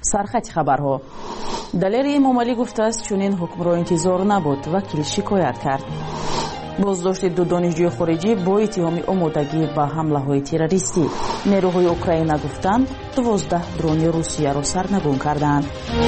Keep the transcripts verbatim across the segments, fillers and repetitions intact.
سرخط خبرها. دلیر امامعلی گفته است چنین حکم را انتظار نبود. وکیل شکایت کرد. بازداشت دو دانشجوی خارجی با اتهام آمادگی به حمله‌های تروریستی. نیروهای اوکراین گفتند دوازده درون روسیه را سرنگون کردند.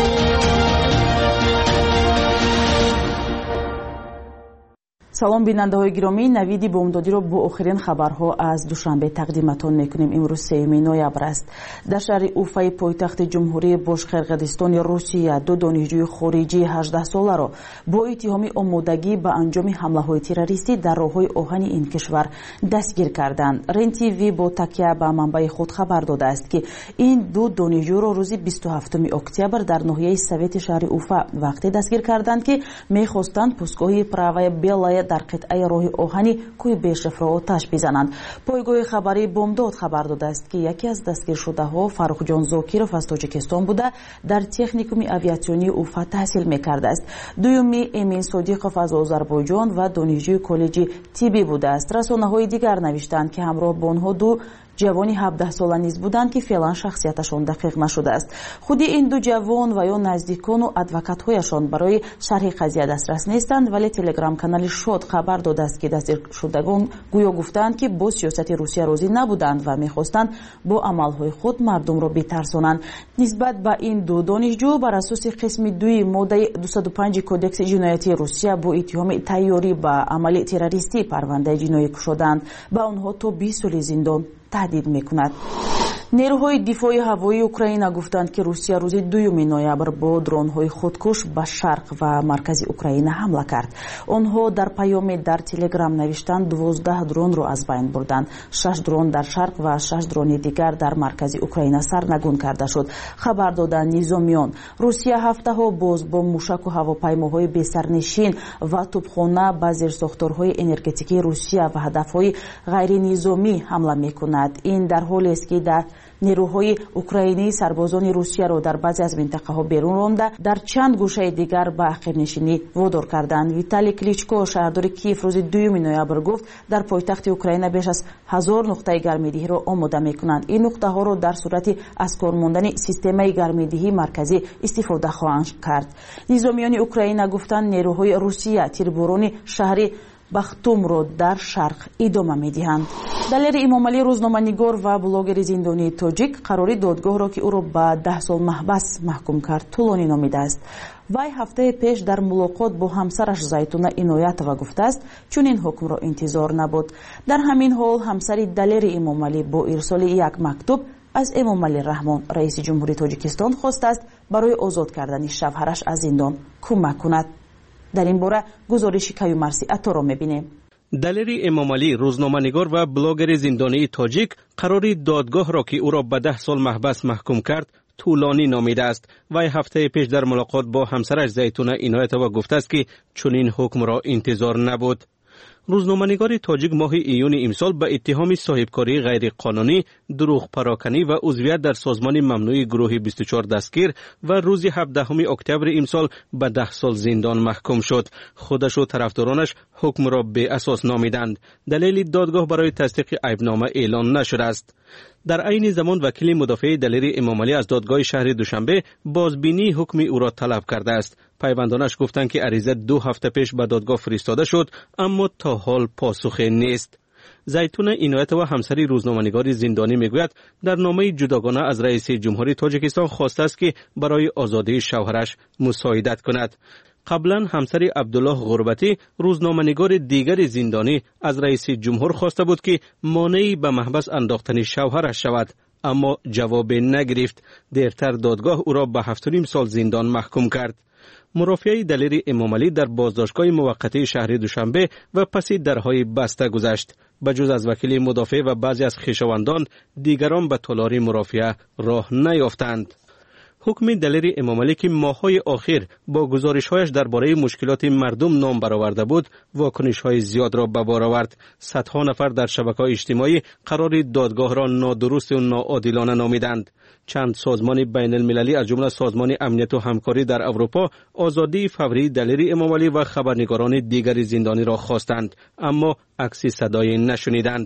سلام بیننده های گرامی، نوید بامدادی را با آخرین خبرها از دوشنبه تقدیمتان میکنیم. امروز سوم نوامبر است. در شهر اوفای پایتخت جمهوری باشقرقدستان روسیه دو دانشجوی خارجی هجده ساله را با اتهام آمادگی به انجام حمله های تروریستی در راههای آهن این کشور دستگیر کردند. رن تیوی با تکیه به منبع خود خبر داده است که این دو دانشجو را روز بیست و هفتم اکتبر در ناحیه سویت شهر اوفا وقتی دستگیر کردند که میخواستند پاسگاه پراوای بیلای در قطعه راه آهنی کوی بیشرف را آتش بزنند. پایگاه خبری بامداد خبر داده است که یکی از دستگیر شده ها فاروق جان زاکیروف از تاجیکستان بوده در تکنیکوم آویاسیونی اوفا تحصیل میکرده است. دومی امین صادیقوف از آذربایجان و دانشجوی کالج طبی بوده است. رسانه‌های دیگر نوشتند که همراه با آنها دو جوانی هفده ساله نیز بودند که فعلا شخصیتشان دقیق نشده است. خودی این دو جوان و یا نزدیکان و ادوکات‌هایشان برای شرح قضیه دسترس نیستند، ولی تلگرام کانال شاد خبر داده است که دستگیر شدگان گویا گفتند که با سیاست روسیه راضی نبودند و می‌خواستند با عمل‌های خود مردم را بترسانند. نسبت به این دو دانشجو بر اساس قسم دوی ماده دویست و پنج کدکس جنایتی روسیه با اتهام تیاری به عمل تروریستی پرونده جنایی شدند. به آنها تا بیست سال زندان تهدید میکند. نیروهای دفاع هوایی اوکراین گفتند که روسیه روز دوم نوامبر با درون‌های خودکش به شرق و مرکز اوکراین حمله کرد. آنها در پیام در تلگرام نوشتند دوازده درون را از بین بردند. شش درون در شرق و شش درون دیگر در مرکز اوکراین سرنگون کرده شد. خبر دادند نظامیان روسیه هفته ها باز با موشک و هواپیماهای بی‌سرنشین و توپخانه به زیرساختارهای انرژتیکی روسیه و هدفهای غیر نظامی حمله میکند. این در حالی است که در نیروهای اوکراینی سربازان روسیه را در بعضی از منطقه ها بیرون رانده در چند گوشه دیگر به عقب‌نشینی وادار کردند. ویتالی کلیچکو شهردار کیف روز دوم نوامبر گفت در پایتخت اوکراین بیش از هزار نقطه گرمایدهی را آماده میکنند. این نقطه ها را در صورت از کار ماندن سیستم گرمایدهی مرکزی استفاده خواهند کرد. نظامیان اوکراین گفتند نیروهای روسیه تیرباران شهری بختوم را در شرق ادامه می‌دهند. دلیر امامعلی روزنامه‌نگار و بلاگر زندانی تاجیک قراری دادگاه را که او را به ده سال محبس محکوم کرد طولانی نامیده است. وی هفته پیش در ملاقات با همسرش زیتونه عنایتова گفته است چون این حکم را انتظار نبود. در همین حال همسر دلیر امامعلی با ارسال یک مکتوب از امامعلی رحمان رئیس جمهوری تاجیکستان خواسته است برای آزاد کردن شوهرش از زندان کمک کند. در این باره گزارش کیومرثی عطا را می‌بینیم. دلیر امامعلی روزنامه‌نگار و بلاگر زندانی تاجیک قراری دادگاه را که او را به ده سال محبس محکوم کرد طولانی نامیده است. وی هفته پیش در ملاقات با همسرش زیتونه عنایتова گفته است که چنین حکم را انتظار نبود. روزنامه‌نگار تاجیک ماه ایون امسال به اتهام صاحبکاری غیر قانونی، دروغ پراکنی و عضویت در سازمان ممنوع گروه بیست و چهار دستگیر و روز هفدهم اکتبر امسال به ده سال زندان محکوم شد. خودش و طرفدارانش حکم را بی اساس نامیدند. دلیل دادگاه برای تصدیق عیبنامه اعلان نشده است. در عین زمان وکیل مدافع دلیر امامعلی از دادگاه شهر دوشنبه بازبینی حکم او را طلب کرده است. پیوندانش گفتند که عریضه دو هفته پیش به دادگاه فرستاده شد اما تا حال پاسخی نیست. زیتونه عنایتова همسری روزنامه‌نگار زندانی میگوید در نامه جداگانه از رئیس جمهوری تاجیکستان خواسته است که برای آزادی شوهرش مساعدت کند. قبلا همسر عبدالله غربتی روزنامه‌نگار دیگر زندانی از رئیس جمهور خواسته بود که مانعی به محبس انداختن شوهرش شود اما جواب نگرفت. دیرتر دادگاه او را به هفت و نیم سال زندان محکوم کرد. مرافعه دلیر امامعلی در بازداشتگاه موقتی شهر دوشنبه و پس درهای بسته گذشت. بجز از وکیل مدافع و بعضی از خویشاوندان دیگران به تالار مرافعه راه نیافتند. حکم دلیر امامعلی که ماه‌های آخر با گزارش‌هایش درباره مشکلات مردم نام برآورده بود، واکنش‌های زیاد را به بار آورد. صدها نفر در شبکه‌های اجتماعی قرار دادگاه را نادرست و ناعادلانه نامیدند. چند سازمان بین المللی از جمله سازمان امنیت و همکاری در اروپا آزادی فوری دلیر امامعلی و خبرنگاران دیگر زندانی را خواستند اما عکس صدایی نشنیدند.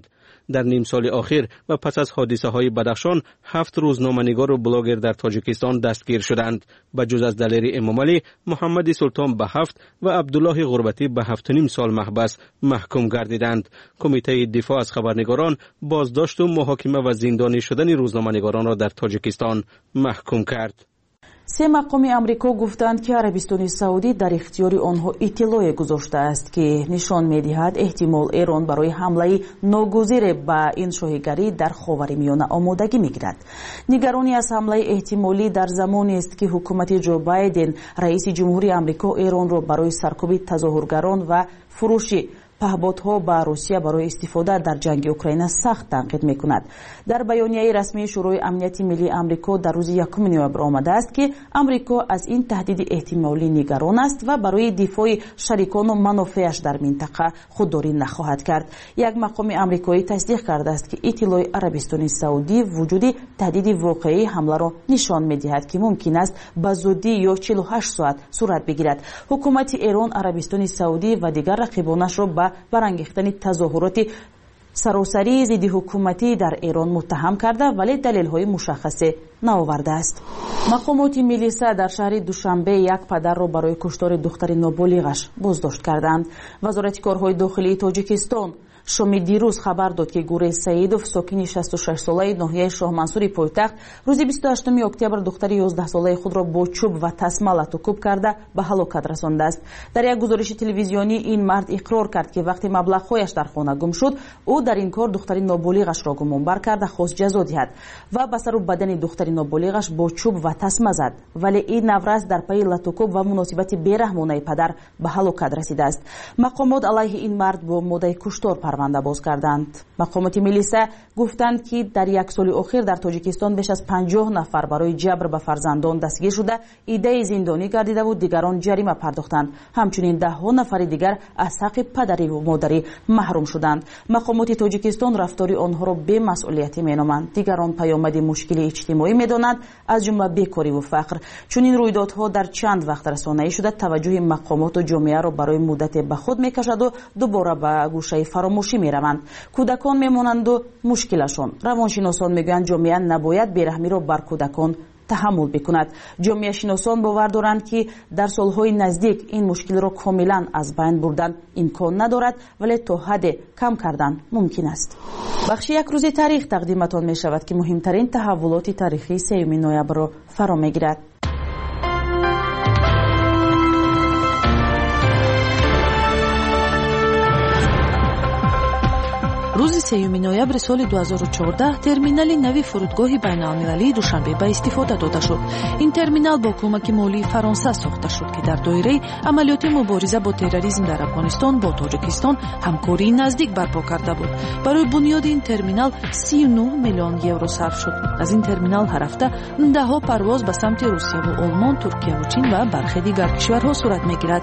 در نیم سال اخیر و پس از حادثه های بدخشان هفت روزنامه‌نگار و بلاگر در تاجیکستان دستگیر شدند. به جز از دلیر امامعلی، محمد سلطان به هفت و عبدالله غربتی به هفت و نیم سال محبس محکوم گردیدند. کمیته دفاع از خبرنگاران بازداشت و محاکمه و زندانی شدن روزنامه‌نگاران را در تاجیکستان محکوم کرد. سه مقام امریکا گفتند که عربستان سعودی در اختیار آنها اطلاع گذاشته است که نشان می‌دهد احتمال ایران برای حمله ناگزیر به این شاهگری در خاورمیانه آمادگی می‌گیرد. نگرانی از حمله احتمالی در زمانی است که حکومت جو بایدن رئیس جمهوری آمریکا ایران را برای سرکوب تظاهرگران و فروش پهپادها به روسیه برای استفاده در جنگ اوکراین سخت تنقید می‌کند. در بیانیه رسمی شورای امنیت ملی آمریکا در روز یکم نوامبر آمده است که آمریکا از این تهدید احتمالی نگران است و برای دفاع شریکان و منافعش در منطقه خودداری نخواهد کرد. یک مقام آمریکایی تصدیق کرده است که اطلاع عربستان سعودی وجود تهدید واقعی حمله را نشان می‌دهد که ممکن است به زودی یا چهل و هشت ساعت صورت بگیرد. حکومت ایران عربستان سعودی و دیگر رقیبانش را به برانگیختن تظاهرات سراسری ضد حکومتی در ایران متهم کرده ولی دلیل‌های مشخصی نآورده است. مقامات ملی در شهر دوشنبه یک پدر را برای کشتار دختر نابالغش بازداشت کردند. وزارت کارهای داخلی تاجیکستان شام دیروز خبر داد که گوره سعیدوف ساکن شصت و شش ساله ناحیه شاه منصور پایتخت روز بیست و هشتم اکتبر دختر یازده ساله خود را با چوب و تسمه لطوکوب کرده به هلاکت رسانده است. در یک گزارش تلویزیونی این مرد اقرار کرد که وقتی مبلغ‌هایش در خانه گم شد او در این کار دختر نابالغش را گمانبر کرده خواست جزا دهد و به سر و بدن دختر نابالغش با چوب و تسمه زد ولی این نورست در پی لطوکوب و مناسبت بیرحمانه پدر به هلاکت رسیده است. مقامات علیه این مرد با مدعی کشتار پرونده باز کردند. مقامات ملی گفتند که در یک سال اخیر در تاجیکستان بیش از پنجاه نفر برای جبر به فرزندان دستگیر شده، ایده زندانی گردیده و دیگران جریمه پرداختند. همچنین ده ها نفر دیگر از حق پدری و مادری محروم شدند. مقامات تاجیکستان رفتار آنها را بی‌مسئولیتی مینامند. دیگران پیامد مشکل اجتماعی میدانند، از جمله بیکاری و فقر. چون این رویدادها در چند وقت رسانه‌ای شده، توجه مقامات و جامعه را برای مدت به خود میکشد و دوباره به گوشه فراموشی میروند. کودکان میمانند و مشکلشان. روانشناسان میگویند جامعه نباید بیرحمی را بر کودکان تحمل بکند. جامعه شناسان باور دارند که در سالهای نزدیک این مشکل را کاملا از بین بردن امکان ندارد ولی تا حد کم کردن ممکن است. بخش یک روز تاریخ تقدیمتان می شود که مهمترین تحولات تاریخی سوم نوامبر را فرا میگیرد. روز سوم نوامبر سال دو هزار و چهارده ترمینال نوی فرودگاه بین‌المللی دوشنبه به استفاده داده شد. این ترمینال با کمک مالی فرانسه ساخته شد که در دایره عملیات مبارزه با تروریسم در افغانستان با تاجیکستان همکاری نزدیک برپا کرده بود. برای بنیاد این ترمینال سی و نه میلیون یورو صرف شد. از این ترمینال هر هفته ده ها پرواز به سمت روسیه و آلمان، ترکیه و چین و برخی دیگر کشورها صورت میگیرد.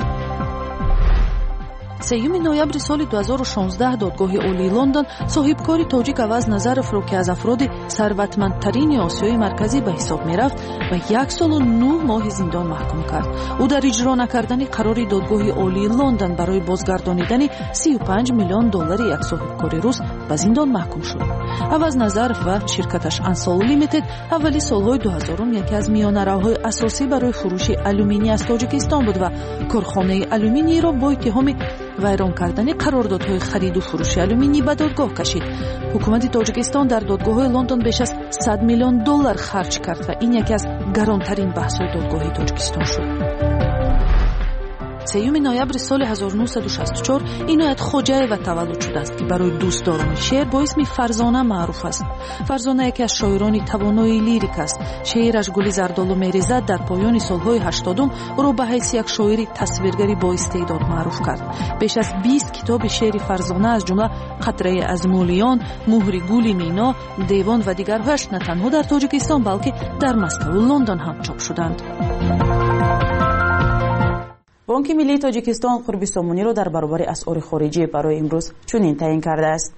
سوم نوامبر سال دو هزار و شانزده دادگاه عالی لندن صاحبکار تاجیک عوض نظرف را که از افراد ثروتمندترین آسیای مرکزی به حساب می رفت و یک سال و نه ماه زندان محکوم کرد. او در اجرا نکردن قرار دادگاه عالی لندن برای بازگردانیدن سی و پنج میلیون دلار یک صاحبکار روس به زندان محکوم شد. عوض نظرف و شرکتش انسال لیمیتد اولی سالهای دو هزارم یکی از میانه‌روهای اساسی برای فروش آلومینی از تاجیکستان بود و کارخانه آلومینی را با اتهام ویران کردن قراردادهای خرید و فروش آلومینی به دادگاه کشید. حکومت تاجیکستان در دادگاه لندن بیش از صد میلیون دلار خرج کرد و این یکی از گرانترین بحث‌های دادگاه تاجیکستان شد. سوم نوامبر سال هزار و نهصد و شصت و چهار عنایت خواجه و تولد شده است که برای دوستداران شعر با اسم فرزانه معروف است. فرزانه یکی از شاعران توانای لیریک است. شعرش گل زردالو میریزد در پایان سالهای هشتادم او را به حیث یک شاعر تصویرگری با استعداد معروف کرد. بیش از بیست کتاب شعر فرزانه از جمله قطره از مولیان، مهر گل مینا، دیوان و دیگرهاش نه تنها در تاجیکستان بلکه در مسکو و لندن هم چاپ شدند. بانک ملی تاجیکستان قرب سامانی را در برابر اسعار خارجی برای امروز چنین تعیین کرده است.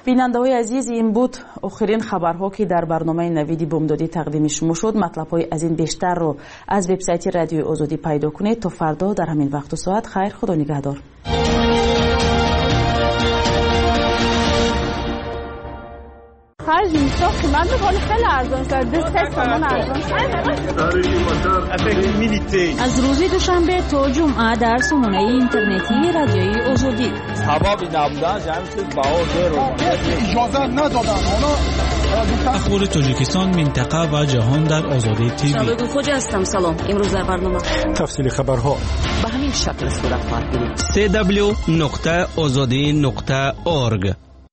بیننده‌های عزیز، این بود آخرین خبرها که در برنامه نوید بومدادی تقدیم شما شد. مطلب‌های از این بیشتر رو از وبسایت رادیو آزادی پیدا کنید. تا فردا در همین وقت و ساعت خیر، خدا نگهدار. خرج میشه قیمت بکنه خیلی ارزان شد. دست سامان ارزان شد. از روز دوشنبه تا جمعه در سامانه اینترنتی رادیوی آزادی. هوا بی نبودن جمع شد با اجازه ندادن. اخبار تاجیکستان، منطقه و جهان در آزادی تیوی. شبکه خوج هستم. سلام. امروز در برنامه تفصیل خبرها به همین شکل صورت خواهد گرفت. سی دبلیو نقطه آزادی نقطه اورگ.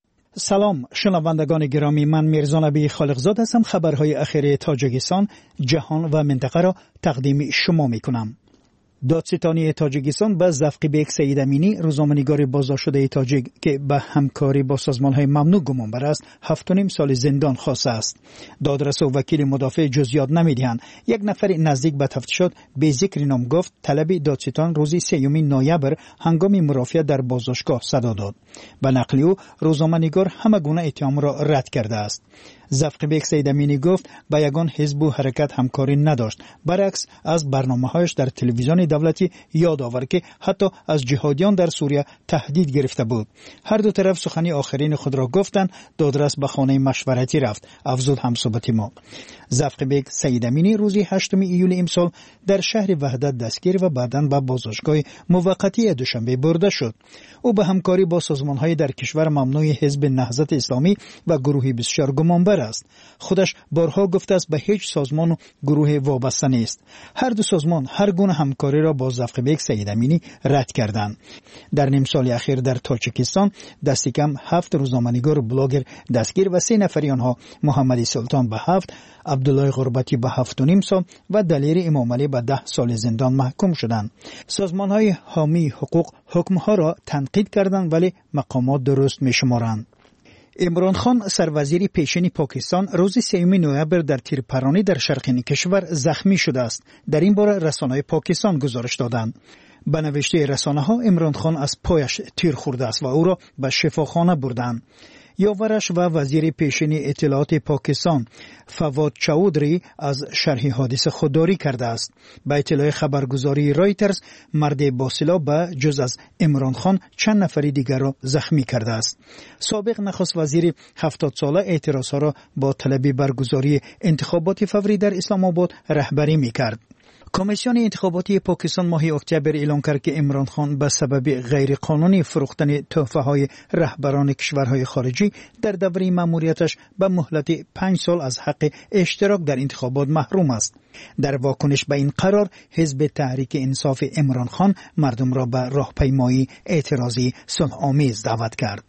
سلام شنوندگان گرامی، من میرزا نبی خالقزاد هستم. خبرهای اخیر تاجیکستان، جهان و منطقه را تقدیم شما میکنم. دادستانی تاجیکستان به زفقیبک سید امینی، روزنامه‌نگار بازداشت‌شده تاجیک که به همکاری با سازمان‌های ممنوع گمانبر است، هفت و نیم سال زندان خواسته است. دادرس و وکیل مدافع جزئیات نمی‌دهند. یک نفر نزدیک به تفتیشات به ذکر نام گفت طلب دادستان روز سیوم نوامبر هنگام مرافعه در بازداشتگاه صدا داد. به نقل او، روزنامه‌نگار همه گونه اتهام را رد کرده است. زفقیبک سید امینی گفت با یگان حزب و حرکت همکاری نداشت. برعکس از برنامه‌هایش در تلویزیون دولتی یاد آورد که حتی از جهادیان در سوریه تهدید گرفته بود. هر دو طرف سخنی آخرین خود را گفتند. دادرس به خانه مشورتی رفت، افزود همصحبت ما. زفقیبک سید امینی روز هشتم ایول امسال در شهر وحدت دستگیر و بعداً به بازداشتگاه موقتی دوشنبه برده شد. او به همکاری با سازمان‌های در کشور ممنوع حزب نهضت اسلامی و گروه بیست و چهار گمانبر است. خودش بارها گفته است به هیچ سازمان و گروه وابسته نیست. هر دو سازمان هر گونه همکاری را با زفقیبک سید امینی رد کردند. در نیم سال اخیر در تاجیکستان دست کم هفت روزنامه‌نگار و بلاگر دستگیر و سه نفری آنها محمد سلطان به هفت، عبدالله غربتی به هفت و نیم سال و دلیر امام علی به ده سال زندان محکوم شدند. سازمان‌های حامی حقوق حکم‌ها را تنقید کردند ولی مقامات درست می‌شمارند. عمران خان سروزیر پیشین پاکستان روز سیوم نوامبر در تیرپرانی در شرقین کشور زخمی شده است. در این باره رسانه‌های پاکستان گزارش دادند. به نوشته رسانه‌ها عمران خان از پایش تیر خورده است و او را به شفاخانه بردند. یاورش و وزیر پیشین اطلاعات پاکستان فواد چودری از شرح حادثه خودداری کرده است. به اطلاع خبرگزاری رایترز، مرد باصلا به جز از عمران خان چند نفری دیگر را زخمی کرده است. سابق نخست وزیر هفتاد ساله اعتراضها را با طلب برگزاری انتخابات فوری در اسلام آباد رهبری می‌کرد. کمیسیون انتخاباتی پاکستان ماه اکتبر اعلام کرد که عمران خان به سبب غیرقانونی فروختن تحفه‌های رهبران کشورهای خارجی در دوره مأموریتش به مهلت پنج سال از حق اشتراک در انتخابات محروم است. در واکنش به این قرار، حزب تحریک انصاف عمران خان مردم را به راهپیمایی اعتراضی صلح‌آمیز دعوت کرد.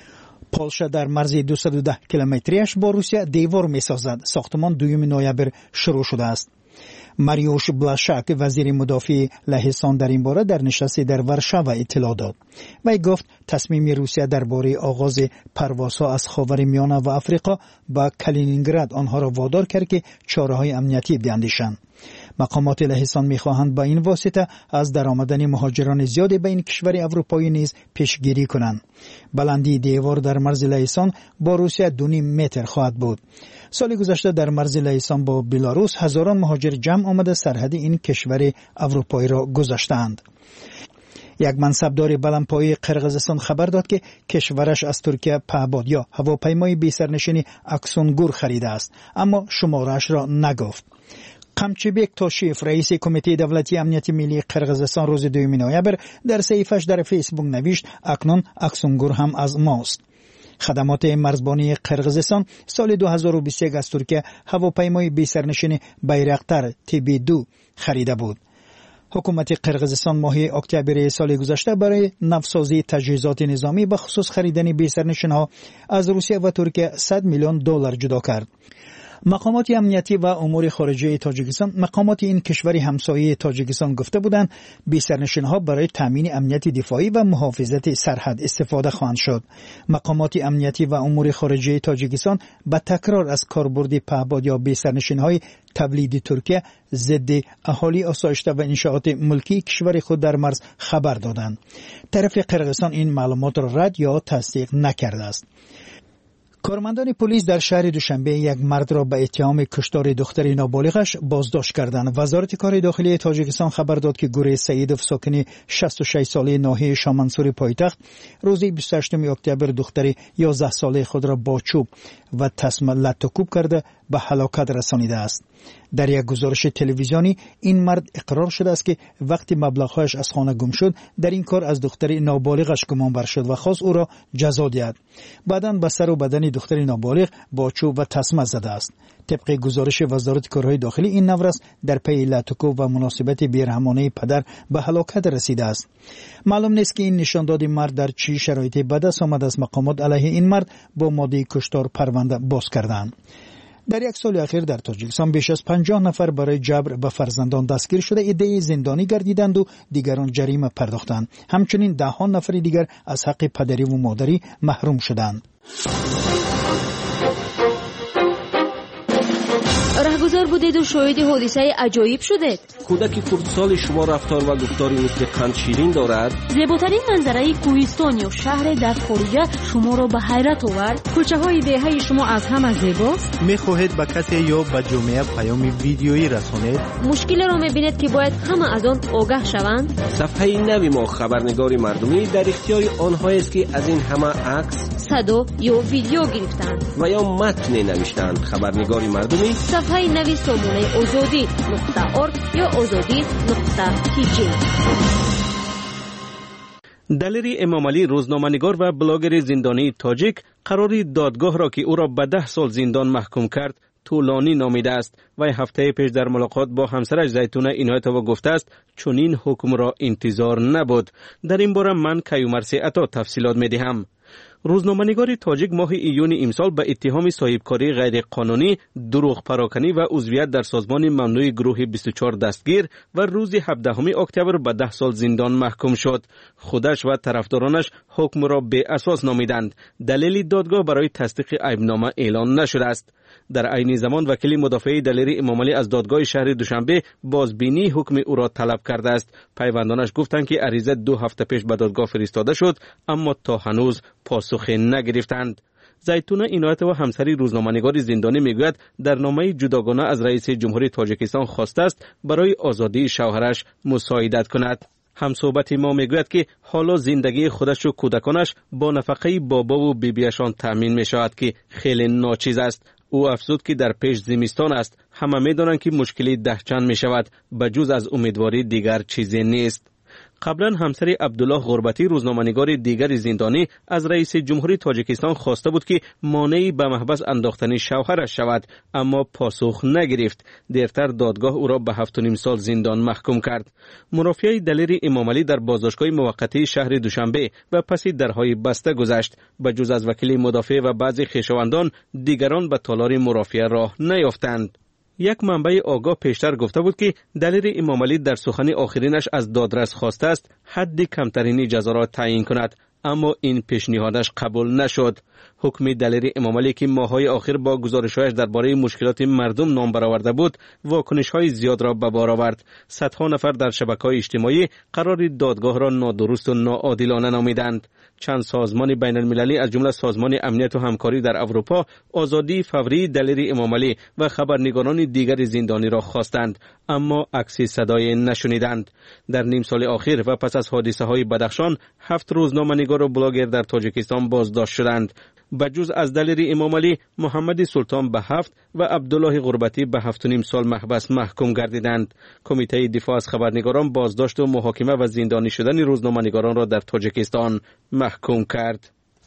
پولشا در مرز دویست و ده کیلومتریش با روسیه دیوار می‌سازد. ساختمان دوم نوامبر شروع شده است. ماریوش بلاشاک وزیر مدافع لهستان در این باره در نشستی در ورشاوا اطلاع داد. وی گفت تصمیم روسیه درباره آغاز پروازها از خاورمیانه و آفریقا با کالینینگراد آنها را وادار کرد که چاره‌های امنیتی بیاندیشند. مقامات لهستان می‌خواهند با این واسطه از درآمدن مهاجران زیادی به این کشور اروپایی نیز پیشگیری کنند. بلندی دیوار در مرز لهستان با روسیه دو نیم متر خواهد بود. سال گذشته در مرز لهستان با بلاروس هزاران مهاجر جمع آمده سرحد این کشور اروپایی را گذاشتند. یک منصبدار بلندپایه قرقیزستان خبر داد که کشورش از ترکیه پهباد یا هواپیمای بی سرنشین اکسونگور خریده است، اما شماره‌اش را نگفت. قمچیبک تاشیف رئیس کمیته دولتی امنیت ملی قرقیزستان روز دوم نوامبر در صفحه‌اش در فیسبوک نوشت اکنون اکسونگور هم از ماست. خدمات مرزبانی قرقیزستان سال دو هزار و بیست و یک از ترکیه هواپیمای بی سرنشین بیرقتر تی بی دو خریده بود. حکومت قرقیزستان ماه اکتبر سال گذشته برای نوسازی تجهیزات نظامی به خصوص خریدن بی سرنشین‌ها از روسیه و ترکیه صد میلیون دلار جدا کرد. مقامات امنیتی و امور خارجه تاجیکستان مقامات این کشور همسایه تاجیکستان گفته بودند بی سرنشین‌ها برای تامین امنیت دفاعی و محافظت سرحد استفاده خواهند شد. مقامات امنیتی و امور خارجه تاجیکستان با تکرار از کاربرد پهباد یا بی سرنشین‌های تولید ترکیه ضد اهالی آسایشته و انشاءات ملکی کشور خود در مرز خبر دادند. طرف قرقیزستان این معلومات را رد یا تصدیق نکرده است. کارمندان پلیس در شهر دوشنبه یک مرد را به اتهام کشتار دختر نابالغش بازداشت کردند. وزارت کار داخلی تاجیکستان خبر داد که گوره سیدوف ساکن شصت و شش ساله ناحیه شامنسور پایتخت روز بیست و هشتم اکتبر دختر یازده ساله خود را با چوب و تسمه لطوکوب کرده به هلاکت رسانیده است. در یک گزارش تلویزیونی این مرد اقرار شده است که وقتی مبلغ‌هایش از خانه گم شد در این کار از دختر نابالغش گمان بر شد و خواست او را جزا دهد. بعداً به سر و بدن دختر نابالغ با چوب و تسمه زده است. طبق گزارش وزارت کارهای داخلی این نورس در پی لطوکوب و مناسبت بیرحمانه پدر به هلاکت رسیده است. معلوم نیست که این نشانداد مرد در چه شرایطی به دست آمد از مقامات علیه این مرد با ماده کشتار پرونده باز کردند. در یک سال اخیر در تاجیکستان بیش از پنجاه نفر برای جبر به فرزندان دستگیر شده، عده‌ای زندانی گردیدند و دیگران جریمه پرداختند. همچنین ده ها نفر دیگر از حق پدری و مادری محروم شدند. رهگذار بودید و شاهد حادثه عجایب شدید. کودک خردسال شما رفتار و گفتاری مثل قند شیرین دارد. زیباترین منظره کوهستان یا شهر در خارجه شما را به حیرت آورد. کوچه های دهه شما از همه زیباست. میخواهید به کسی یا به جامعه پیام ویدیویی رسانید. مشکل را میبینید که باید همه از آن آگاه شوند. صفحه نوی ما خبرنگار مردمی در اختیار آنها است که از این همه عکس، صدا یا ویدیو گرفتند و یا متن نوشتند. خبرنگار مردمی صفحه نوی سامانه آزادی نقطه ارگ یا آزادی نقطه تی جی. دلیری امامعلی روزنامه‌نگار و بلاگر زندانی تاجیک قراری دادگاه را که او را به ده سال زندان محکوم کرد طولانی نامیده است و هفته پیش در ملاقات با همسرش زیتونه اینایتووا گفته است چنین حکم را انتظار نبود. در این باره من کیومرثی عطا تفصیلات می‌دهم. روزنامه‌نگار تاجیک ماه ایون امسال به اتهام صاحبکاری غیر قانونی، دروغ پراکنی و عضویت در سازمان ممنوع گروه بیست و چهار دستگیر و روز هفدهم اکتبر به ده سال زندان محکوم شد. خودش و طرفدارانش حکم را بی اساس نامیدند. دلیل دادگاه برای تصدیق عیبنامه اعلان نشده است. در عین زمان وکیل مدافع دلیری امامعلی از دادگاه شهر دوشنبه بازبینی حکم او را طلب کرده است. پیوندانش گفتند که عریضه دو هفته پیش به دادگاه فرستاده شد اما تا هنوز پاسخ نگرفتند. زیتونه اینایتووا همسری روزنامه‌نگار زندانی میگوید در نامه جداگانه از رئیس جمهوری تاجیکستان خواسته است برای آزادی شوهرش مساعدت کند. همصحبت ما میگوید که حالا زندگی خودش و کودکانش با نفقه بابا و بیبیشان تأمین می شود که خیلی ناچیز است. او افزود که در پیش زمستان است. همه می دانند که مشکلی دهچند می شود. بجز از امیدواری دیگر چیزی نیست. قبلا همسر عبدالله غربتی روزنامه‌نگار دیگر زندانی از رئیس جمهوری تاجیکستان خواسته بود که مانعی به محبس انداختن شوهرش شود اما پاسخ نگرفت. دیرتر دادگاه او را به هفت و نیم سال زندان محکوم کرد. مرافعه دلیر امامعلی در بازداشتگاه موقتی شهر دوشنبه و پس درهای بسته گذشت. بجز از وکیل مدافع و بعضی خویشاوندان دیگران به تالار مرافعه راه نیافتند. یک منبع آگاه پیشتر گفته بود که دلیر امامعلی در سخن آخرینش از دادرس خواسته است حد کمترین جزا را تعیین کند اما این پیشنهادش قبول نشد. حکم دلیر امامعلی که ماه‌های آخر با گزارش‌هایش درباره مشکلات مردم نام برآورده بود واکنش‌های زیاد را به بار آورد. صدها نفر در شبکه‌های اجتماعی قرار دادگاه را نادرست و ناعادلانه نامیدند. چند سازمان بین‌المللی از جمله سازمان امنیت و همکاری در اروپا آزادی فوری دلیر امامعلی و خبرنگاران دیگر زندانی را خواستند اما عکسی صدای نشنیدند. در نیم سال اخیر و پس از حادثه‌های بدخشان هفت روزنامه‌نگار و بلاگر در تاجیکستان بازداشت شدند. بجز از دلیر امامعلی محمد سلطان به هفت و عبدالله غربتی به هفت و نیم سال محبس محکوم گردیدند. کمیته دفاع از خبرنگاران بازداشت و محاکمه و زندانی شدن روزنامه‌نگاران را در تاجیکستان محکوم کرد.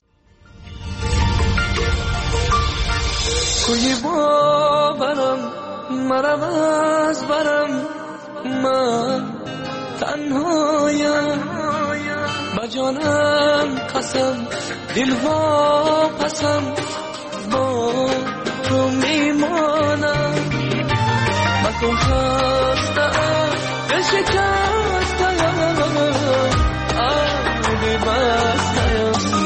کوی باورم مرم از برم من تنهایم با جانم قسم دلها پسم با تو میمانم من تو هستم دل شکستم آبی بستم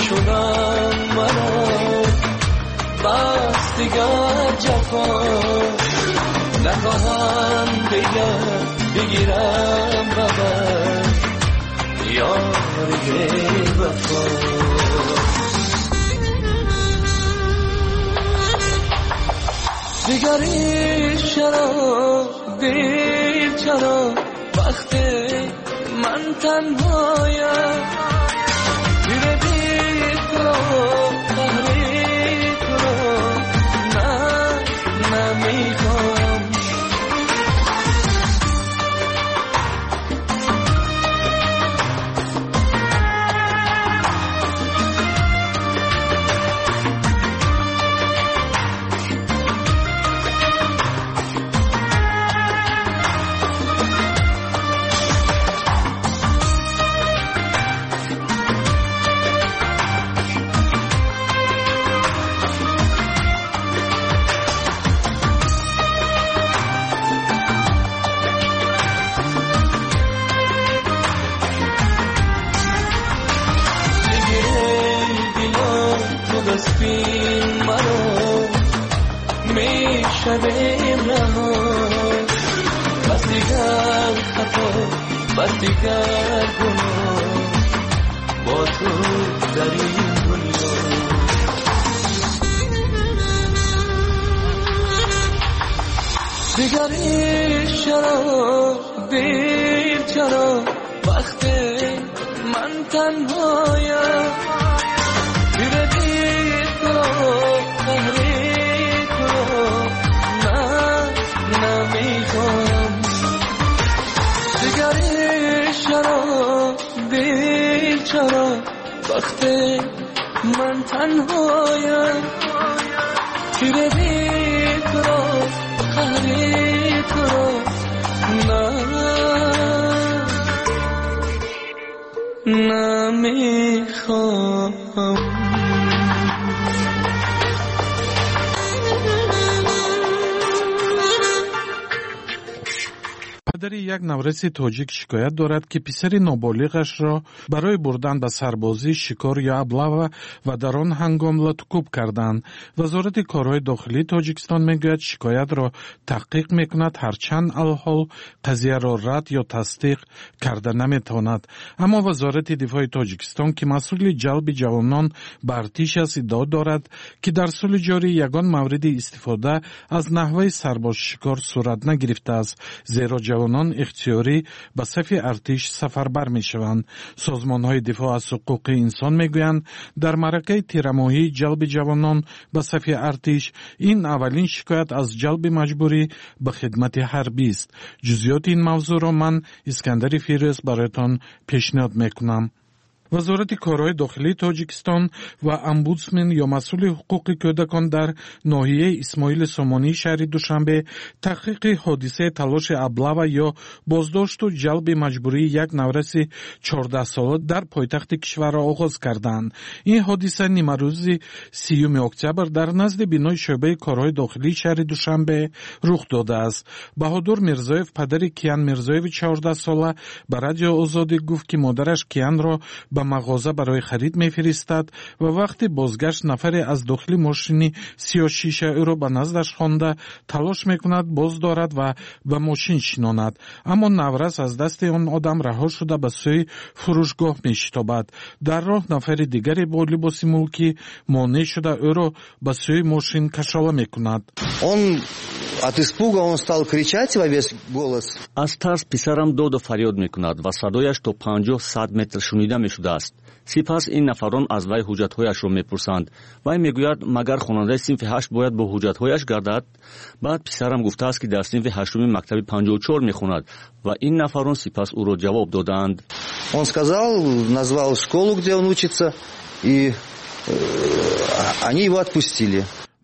شدم مرا بس دیگر جفا نخواهم دیگر بگیرم ببر یار وفا دیگری چرا دیر چرا وقتی من تنهایم دیره دیر تو تحریک رو نه نمیخوام شدیم رها بس دیگر خطا بس دیگر گناه با تو در این دنیا دیگری چرا دیر چرا وقتی من تنهایم دیره دیر تو تحریک رو نمیخوام دیگری چرا دیر چرا وقتی من تنهایم تیره دیر کرو قهری کرو نه نمیخوام پدری یک نورس تاجیک شکایت دارد که پسر نابالغش را برای بردن به سربازی شکار یا ابله و در آن هنگام لطکوب کردند. وزارت کارهای داخلی تاجیکستان میگوید شکایت را تحقیق میکند، هرچند الحال قضیه را رد یا تصدیق کرده نمیتواند. اما وزارت دفاع تاجیکستان که مسئول جلب جوانان به ارتش است ادعا دارد که در سال جاری یگان مورد استفاده از نحوه سرباز شکار صورت نگرفته است، زیرا جوانان اختیاری به صف ارتش سفربر می شوند. سازمان های دفاع از حقوق انسان می گویند در معرکه تیرماهی جلب جوانان به صف ارتش این اولین شکایت از جلب مجبوری به خدمت حربی است. جزئیات این موضوع را من اسکندر فیروز برایتان پیشنهاد می کنم. وزارت کارهای داخلی تاجیکستان و امبودسمن یا مسئول حقوق کودکان در ناحیه اسماعیل سامانی شهر دوشنبه تحقیق حادثه تلاش ابله یا بازداشت و جلب مجبوری یک نورس چهارده ساله در پایتخت کشور را آغاز کردند. این حادثه نیمه روز سیوم اکتبر در نزد بینای شعبه کارهای داخلی شهر دوشنبه رخ داده است. بهادر میرزایف پدر کیان میرزایف چهارده ساله به رادیو آزادی گفت که مادرش کیان را به مغازه برای خرید میفرستد و وقتی بازگشت نفری از داخل ماشین سیاه شیشه او را به نزدش خوانده تلاش میکند باز دارد و به ماشین شناند، اما نورس از دست آن آدم رها شده به سوی فروشگاه میشتابد. در راه نفر دیگری با لباس ملکی مانع شده او را به سوی ماشین کشاله میکند. Он от испуга он стал кричать во весь голос. از ترس پسرم داد و فریاد میکند و صدایش تا پنجاه صد متر شنیده میشده است. سپس این نفران از وی حجت‌هایش را میپرسند. وی میگوید مگر خواننده صنف هشت باید با حجت‌هایش گردد؟ بعد پسرم گفته است که در صنف هشتم مکتب پنجاه و چهار میخواند و این نفران سپس او را جواب دادند. Он сказал, назвал школу, где он учится, и они его отпустили.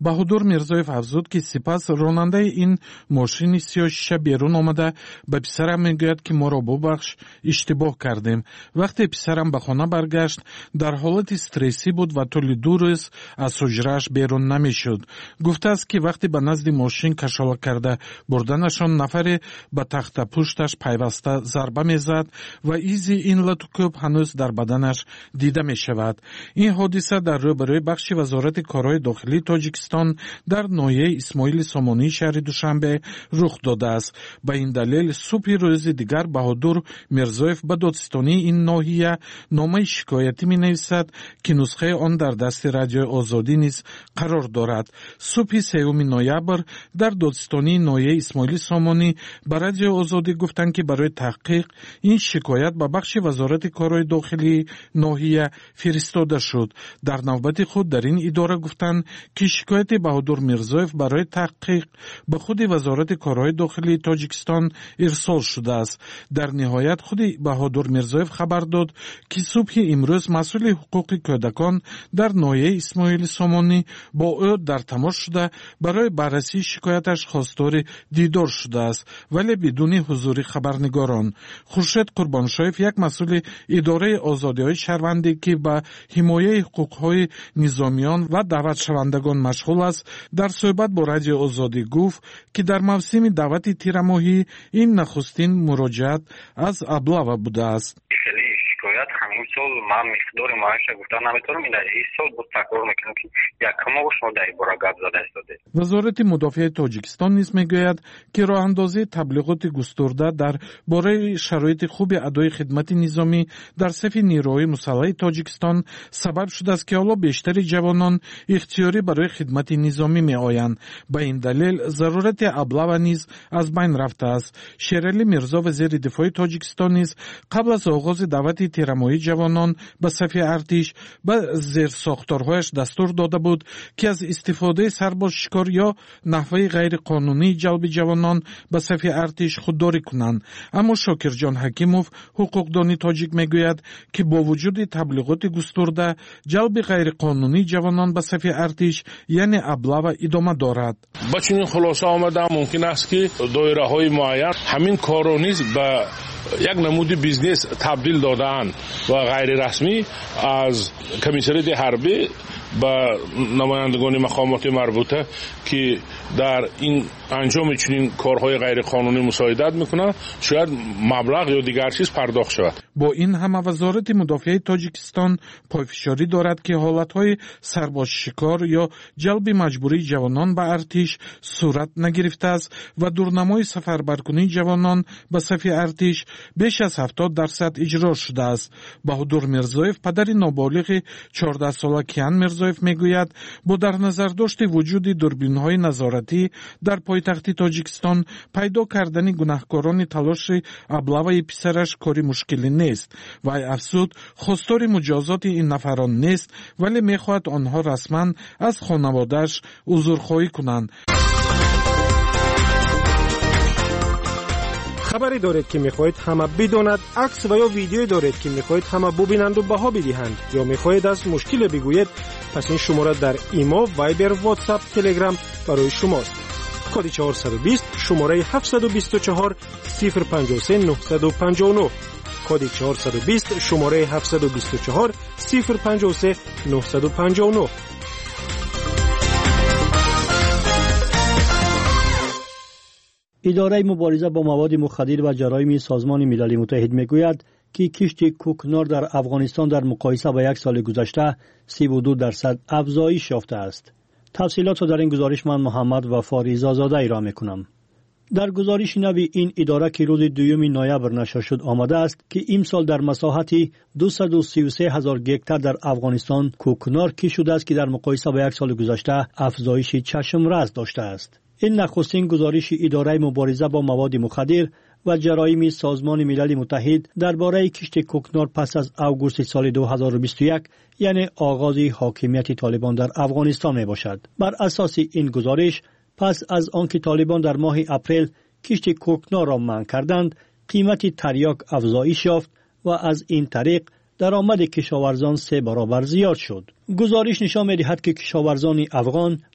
баҳодур мирзоев афзуд ки сипас ронандаи ин мошини сиёҳшиша берун омада ба писарам мегӯяд ки моро бубахш, иштибоҳ кардем. вақте писарам ба хона баргашт, дар ҳолати стрессӣ буд ва тӯли ду рӯз аз ҳуҷрааш берун намешуд. гуфтааст ки вақте ба назди мошин кашола карда бурданашон, нафаре ба тахтапушташ пайваста зарба мезад ва изи ин латукӯб ҳанӯз дар баданаш дида мешавад. ин ҳодиса дар рӯбарӯи бахши вазорати корҳои дохилии тоҷикистон дар ноҳияи исмоили сомонии шаҳри душанбе рух додааст. ба ин далел субҳи рӯзи дигар баҳодур мирзоев ба додстонии ин ноҳия номаи шикоятӣ менависад ки нусхаи он дар дасти радиои озодӣ низ қарор дорад. субҳи сеюми ноябр дар додстонии ноҳияи исмоили сомонӣ ба радиои озодӣ гуфтанд ки барои таҳқиқ ин шикоят ба бахши вазорати корҳои дохилии ноҳия фиристода шуд. дар навбати худ дар ин идора гуфтанд ки шикояти баҳодур мирзоев барои таҳқиқ ба худи вазорати корҳои дохилии тоҷикистон ирсол шудааст. дар ниҳоят худи баҳодур мирзоев хабар дод ки субҳи имрӯз масъули ҳуқуқи кӯдакон дар ноҳияи исмоили сомонӣ бо ӯ дар тамос шуда барои баррасии шикояташ хостори дидор шудааст, вале бидуни ҳузури хабарнигорон. хуршед қурбоншоев, як масъули идораи озодиҳои шаҳрвандӣ ки ба ҳимояи ҳуқуқҳои низомиён ва даъватшавандагон машғул аст, дар суҳбат бо радиои озодӣ гуфт ки дар мавсими даъвати тирамоҳӣ ин нахустин муроҷиат аз аблава будааст. ҳамин сол ман миқдори муайяша гуфта наметавонам, ин ин сол буд такрор мекунам ки якум шумо дар ин бора гап зада истоде. вазорати мудофиаи тоҷикистон низ мегӯяд ки роҳандозии таблиғоти густурда дар бораи шароити хуби адои хидмати низомӣ дар сафи нирӯҳои мусаллаҳи тоҷикистон сабаб шудааст ки ҳоло бештари ҷавонон ихтиёрӣ барои хидмати низомӣ меоянд. ба ин далел зарурати аблава низ аз байн рафтааст. шералӣ мирзо, вазири дифои тоҷикистон, низ қабл аз оғози даъвати тирамоҳии ҷавонон ба сафи артиш ба зерсохторҳояш дастур дода буд ки аз истифодаи сарбозшикор ё наҳваи ғайриқонунии ҷалби ҷавонон ба сафи артиш худдорӣ кунанд. аммо Шокирҷон Ҳакимов, ҳуқуқдони тоҷик, мегӯяд ки бо вуҷуди таблиғоти густурда ҷалби ғайриқонунии ҷавонон ба сафи артиш яъне аблава идома дорад. ба чунин хулоса омада мумкин аст ки доираҳои муайян ҳамин корро низ ба як намуди бизнес табдил додаанд ва ғайрирасмӣ аз комиссарияти ҳарбӣ ба намояндагони мақомоти марбута ки дар ин анҷоми чунин корҳои ғайриқонунӣ мусоидат мекунанд шояд маблағ ё дигар чиз пардохт шавад. бо ин ҳама вазорати мудофиаи тоҷикистон пойфишорӣ дорад ки ҳолатҳои сарбозшикор ё ҷалби маҷбурии ҷавонон ба артиш сурат нагирифтааст ва дурнамои сафарбаркунии ҷавонон ба сафи артиш беш аз ҳафтод дарсад иҷро шудааст. баҳодур мирзоев, падари ноболиғи чордаҳсола Киян Мирзоев, мегӯяд бо дар назардошти вуҷуди дурбинҳои назоратӣ дар пойтахти тоҷикистон пайдо кардани гунаҳкорони талоши аблаваи писараш кори мушкилӣ нест. вай афзуд, хостори муҷозоти ин нафарон нест, вале мехоҳад онҳо расман аз хонаводааш узрхоҳӣ кунанд. خبری دارید که میخواهید همه بداند، عکس و یا ویدیویی دارید که میخواهید همه ببینند و بها بدهند، یا میخواهید از مشکل بگویید، پس این شماره در ایما، وایبر، واتساپ، تلگرام برای شماست. کد چهارصد و بیست شماره هفتصد و بیست و چهار صفر پنجاه و سه نهصد و پنجاه و نه. کد چهارصد و بیست شماره هفتصد و بیست و چهار صفر پنجاه و سه نهصد و پنجاه و نه. اداره مبارزه با مواد مخدر و جرایم سازمان ملل متحد میگوید که کشت کوکنار در افغانستان در مقایسه با یک سال گذشته سی و دو درصد افزایش یافته است. تفصیلات را در این گزارش من محمد وفا ریزازاده ارائه میکنم. در گزارش نوی این اداره که روز دوم نوامبر نشر شد آمده است که امسال در مساحت دویست و سی و سه هزار گکتار در افغانستان کوکنار کشت شده است که در مقایسه با یک سال گذشته افزایش چشم‌رس داشته است. این نخستین گزارش اداره مبارزه با مواد مخدر و جرایم سازمان ملل متحد درباره کشت کوکنار پس از آگوست سال دو هزار و بیست و یک یعنی آغاز حاکمیت طالبان در افغانستان می باشد. بر اساس این گزارش پس از آنکه طالبان در ماه اپریل کشت کوکنار را منع کردند، قیمت تریاک افزایش یافت و از این طریق درآمد کشاورزان سه برابر زیاد شد. گزارش نشان می‌دهد که کشاورزان افغان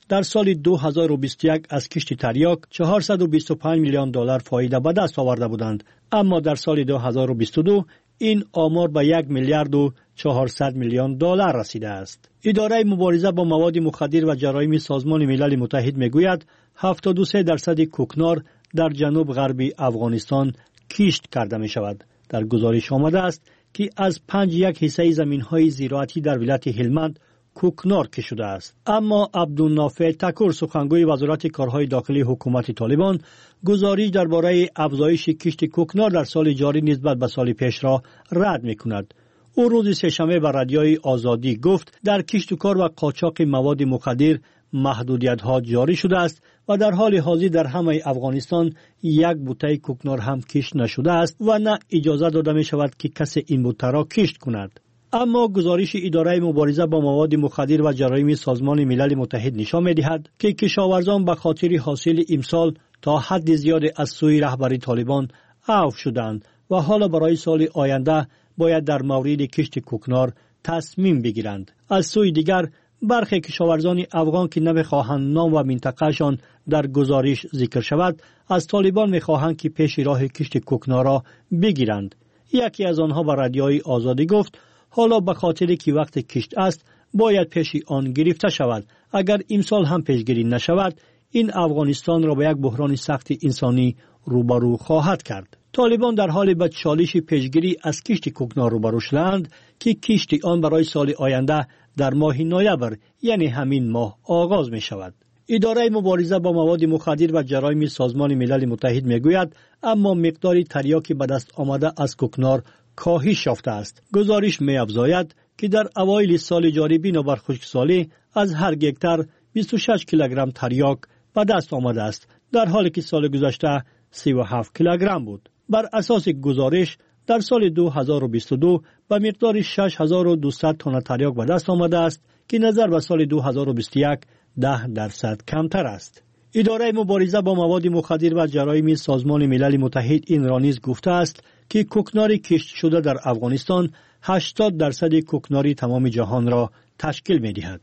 در سال دو هزار و بیست و یک از کشت تریاک چهارصد و بیست و پنج میلیون دلار فایده به دست آورده بودند، اما در سال دو هزار و بیست و دو این آمار به یک میلیارد و چهارصد میلیون دلار رسیده است. اداره مبارزه با مواد مخدر و جرایم سازمان ملل متحد میگوید هفتاد و سه درصد کوکنار در جنوب غربی افغانستان کشت کرده می شود. در گزارش آمده است که از پنج یک حصه زمین‌های زراعتی در ولایت هلمند کوکنار کشیده است. اما عبدالنافع تکور سخنگوی وزارت کارهای داخلی حکومت طالبان گزارش درباره افزایش کشت کوکنار در سال جاری نسبت به سال پیش را رد می‌کند. او روز سه‌شنبه به رادیوی آزادی گفت در کشت و کار و قاچاق مواد مخدر محدودیت‌ها جاری شده است و در حال حاضر در همه افغانستان یک بوته کوکنار هم کشت نشده است و نه اجازه داده می شود که کسی این بوته را کشت کند. اما گزارش اداره مبارزه با مواد مخدر و جرایم سازمان ملل متحد نشان می دهد که کشاورزان به خاطر حاصل امسال تا حد زیاد از سوی رهبری طالبان عفو شدند و حالا برای سال آینده باید در مورد کشت کوکنار تصمیم بگیرند. از سوی دیگر برخی کشاورزان افغان که نمیخواهند نام و منطقهشان در گزارش ذکر شود از طالبان میخواهند که پیش راه کشت کوکنار را بگیرند. یکی از آنها به رادیوی آزادی گفت حالا به خاطر که وقت کشت است باید پیش آن گرفته شود. اگر امسال هم پیشگیری نشود این افغانستان را به یک بحران سخت انسانی روبرو خواهد کرد. طالبان در حال به چالش پیشگیری از کشت کوکنار روبرو شدند که کشت آن برای سال آینده در ماه نوامبر یعنی همین ماه آغاز می شود. اداره مبارزه با مواد مخدر و جرایم سازمان ملل متحد می گوید اما مقدار تریاک به دست آمده از کوکنار کاهش یافته است. گزارش می افزاید که در اوایل سال جاری بنابر خشکسالی از هر هکتار بیست و شش کیلوگرم تریاک به دست آمده است، در حالی که سال گذشته سی و هفت کیلوگرم بود. بر اساس گزارش در سال دو هزار و بیست و دو به مقدار شش هزار و دویست تن تریاک به دست آمده است که نظر به سال دو هزار و بیست و یک ده درصد کمتر است. اداره مبارزه با مواد مخدر و جرایم سازمان ملل متحد این را نیز گفته است که کوکنار کشت شده در افغانستان هشتاد درصد کوکنار تمام جهان را تشکیل می دهد.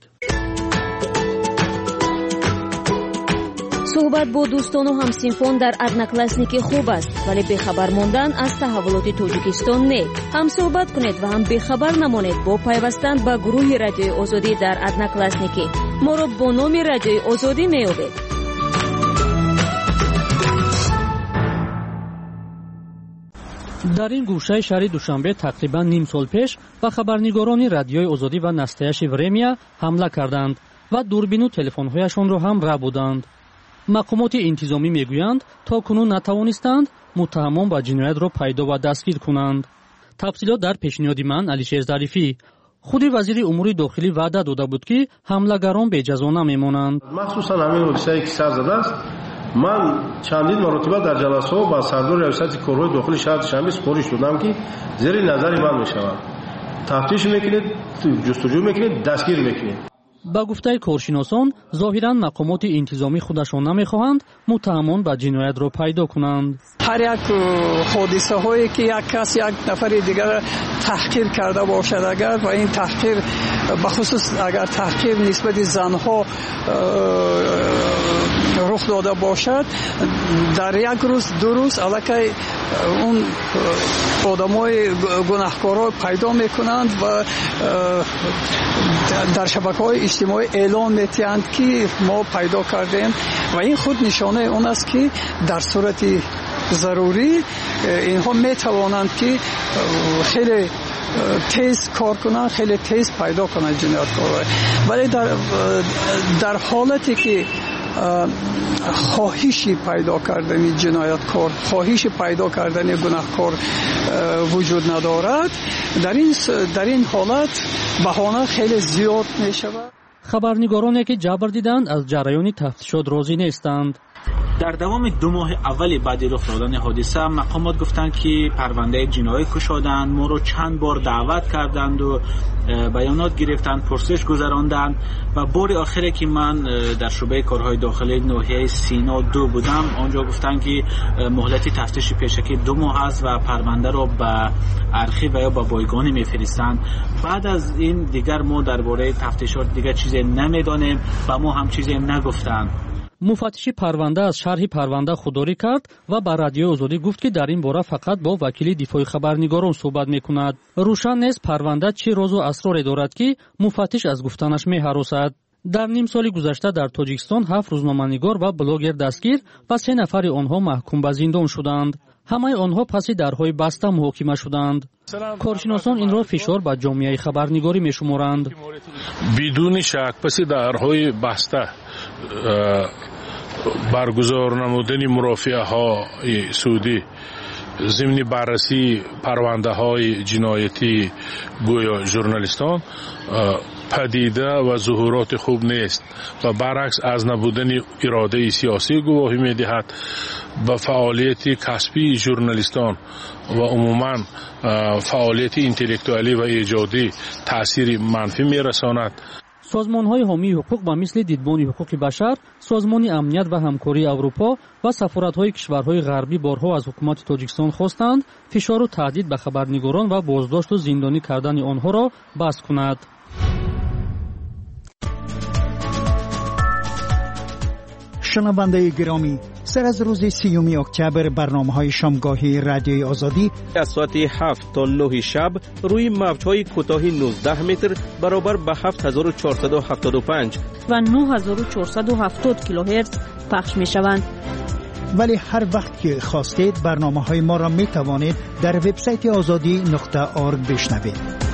صحبت با دوستان و همسنفان در одноклассники خوب است، ولی بخبر ماندن از تحولات تاجیکستان نه. هم صحبت کنید و هم بخبر نمانید با پیوستن به گروه رادیوی آزادی در одноклассники. ما را با نام رادیوی آزادی می‌یابید. در این گوشه شهر دوشنبه تقریبا نیم سال پیش به خبرنگاران رادیوی آزادی و نستایش ورمیا حمله کردند و دوربین و تلفن‌هایشان را هم ربودند. مقامات انتظامی میگویند تا کنون نتوانستند متهمان با جنایت را پیدا و دستگیر کنند. تفصیلات در پیشنهاد من علیشیر ظریفی. خود وزیر امور داخلی وعده داده بود که حملگران به جزا نمیمانند. مخصوصا همین حادثه‌ای که سر زده است، من چندین مرتبه در جلسات با سردار ریاست کارهای داخلی شهر دوشنبه سپارش دادم که زیر نظر من میشود. تفتیش میکنید، جستجو میکنید، دستگیر میکنید. با گفته کارشناسان ظاهرا مقامات انتظامی خودشان نمیخواهند متهمان به جنایت را پیدا کنند. هر یک حادثه هایی که یک کس یک نفر دیگر تحقیر کرده باشد، اگر و این تحقیر بخصوص اگر تحقیر نسبت زنها رخ داده باشد، در یک روز دو روز الکی اون آدمای گناهکارا پیدا میکنند و در شبکه‌های اجتماعی اعلام می‌کنند که ما پیدا کردیم و این خود نشانه اون است که در صورت ضروری اینها میتوانند که خیلی تیز کار کنند، خیلی تیز پیدا کنند جنایتکارا. ولی در در حالتی که خواهشی پیدا کردن جنایتکار، خواهش پیدا کردن گناهکار وجود ندارد، در این در این حالت بهانه خیلی زیاد می شود. خبرنگارانی که جبر دیدند از جریان تفتیشات راضی نیستند. در دوام دو ماه اول بعد رخ دادن حادثه مقامات گفتند که پرونده جنایی کشادند، ما رو چند بار دعوت کردند و بیانات گرفتند، پرسش گذراندند و بار آخری که من در شعبه کارهای داخلی ناحیه سینا دو بودم، آنجا گفتند که مهلت تفتیش پیشکی دو ماه است و پرونده را به ارخیو و یا به بایگانی میفرستند. بعد از این دیگر ما درباره تفتیشات دیگر چیزی نمیدانیم و ما هم چیزی نگفتند. مفتشی پرونده از شرح پرونده خودداری کرد و به رادیوی آزادی گفت که در این باره فقط با وکیل دفاعی خبرنگاران صحبت میکند. روشن نیست پرونده چه راز و اسراری دارد که مفتش از گفتنش میهراسد. در نیم سال گذشته در تاجیکستان هفت روزنامه‌نگار و بلاگر دستگیر و سه نفر آنها محکوم به زندان شدند. همه آنها پس درهای بسته محاکمه شدند. کارشناسان این را فشار به جامعه خبرنگاری میشمارند. بدون شک پس درهای بسته برگزار نمودن مرافعه های سعودی ضمن بررسی پرونده های جنایتی گویا ژورنالیستان پدیده و ظهورات خوب نیست و برعکس از نبودن اراده سیاسی گواهی می‌دهد. به فعالیت کسبی ژورنالیستان و عموما فعالیت انتلکتوالی و ایجادی تأثیر منفی می‌رساند. سازمان‌های حامی حقوق و مثل دیدبان حقوق بشر، سازمان امنیت و همکاری اروپا و سفارت‌های کشورهای غربی بارها از حکومت تاجیکستان خواستند فشار و تهدید به خبرنگاران و بازداشت و زندانی کردن آنها را بس کند. شنونده گرامی، سر از روز سیوم اکتبر برنامه‌های شامگاهی رادیوی آزادی از ساعت هفت تا نه شب روی موج‌های کوتاه نوزده متر برابر به هفت هزار و چهارصد و هفتاد و پنج و نه هزار و چهارصد و هفتاد کیلوهرتز پخش می‌شوند. ولی هر وقت که خواستید برنامه‌های ما را می‌توانید در وبسایت آزادی نقطه آرگ بشنوید.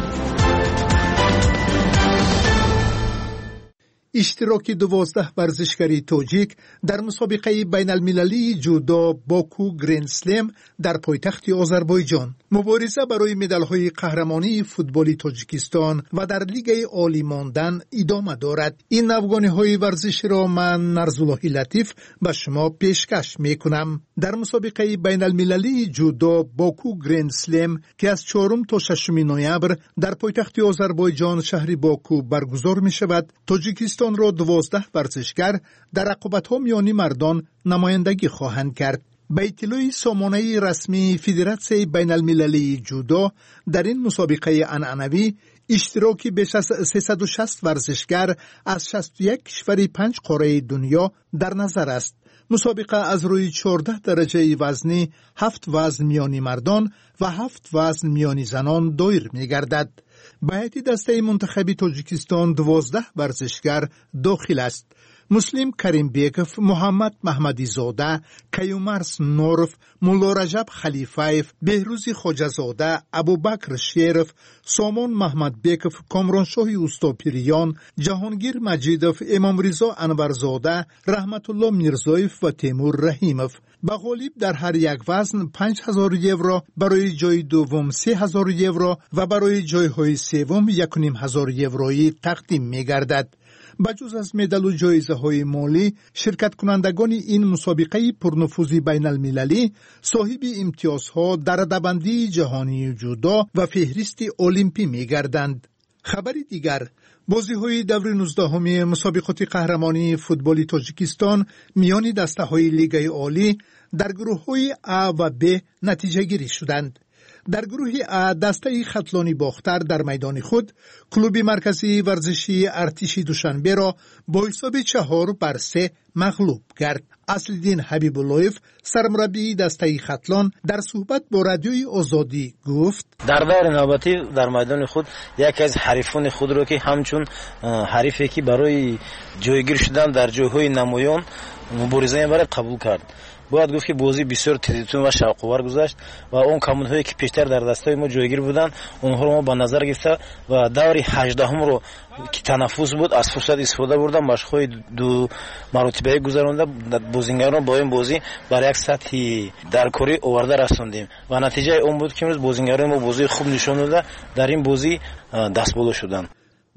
اشتراک دوازده ورزشکاری تاجیک در مسابقه بین المللی جودو باکو گرند سلم در پایتخت آذربایجان. مبارزه برای مدال‌های قهرمانی فوتبال تاجیکستان و در لیگ عالی ماندن ادامه دارد. این افغانی‌های ورزشی را من نرزالله لطیف به شما پیشکش می‌کنم. در مسابقه بین المللی جودو باکو گرند سلم که از چهارم تا ششم نوامبر در پایتخت آذربایجان شهر باکو برگزار می‌شود، تاجیکستان را دوازده ورزشگر در رقابت‌ها میانی مردان نمایندگی خواهند کرد. به اطلاع سامانه رسمی فدراسیون بین المللی جودو در این مسابقه عنعنوی اشتراکی بیش از سیصد و شصت ورزشگر از شصت و یک کشور پنج قاره دنیا در نظر است. مسابقه از روی چهارده درجه وزنی، هفت وزن میانی مردان و هفت وزن میانی زنان دایر می‌گردد. به هیئت دسته منتخبی تاجیکستان دوازده ورزشگر داخل است. مسلم کریم بیکف، محمد محمدی زاده، کیومرس نورف، مولا رجب خلیفایف، بهروز خواجه‌زاده، ابوبکر شیرف، سامان محمد بیکف، کامرانشاه اوستاپیریان، جهانگیر مجیدف، امام رضا انورزاده، رحمت الله میرزایف و تیمور رحیمف. به غالب در هر یک وزن پنج هزار یورو، برای جای دوم سه هزار یورو و برای جایهای سوم یک و نیم هزار یورویی تقدیم می گردد. بجز از مدال و جایزه های مالی، شرکت کنندگان این مسابقه پرنفوذی بین المللی صاحب امتیازها در رده‌بندی جهانی جودو و فهرست المپی می گردند. خبری دیگر، بازی‌های دور نوزدهم مسابقات قهرمانی فوتبال تاجیکستان میان دسته‌های لیگ عالی در گروه‌های A و B نتیجه گیری شدند. در گروه A دسته خطلانی باختر در میدان خود کلوب مرکزی ورزشی ارتش دوشنبه را با حساب چهار بر سه مغلوب کرد. اصل‌الدین حبیب اللهیف سرمربی دسته خطلان در صحبت با رادیوی آزادی گفت: در دور نوبتی در میدان خود یکی از حریفان خود را که همچون حریفی که برای جایگیر شدن در جایهای نمایان مبارزه برای قبول کرد. باید گفت که بازی بسیار تیزتون و شوق‌آور گذشت و اون کامون‌هایی که پیشتر در دستای ما جایگیر بودند اونها رو ما به نظر گرفته و دور هجدهم رو که تنفس بود از فرصت استفاده بردم مشق‌های دو مرتبه گذرانده بازیگران با این بازی برای یک سطح درکاری آورده رسوندیم و نتیجه اون بود که امروز بازیگران ما بازی خوب نشون داده در این بازی دست بالا شدند.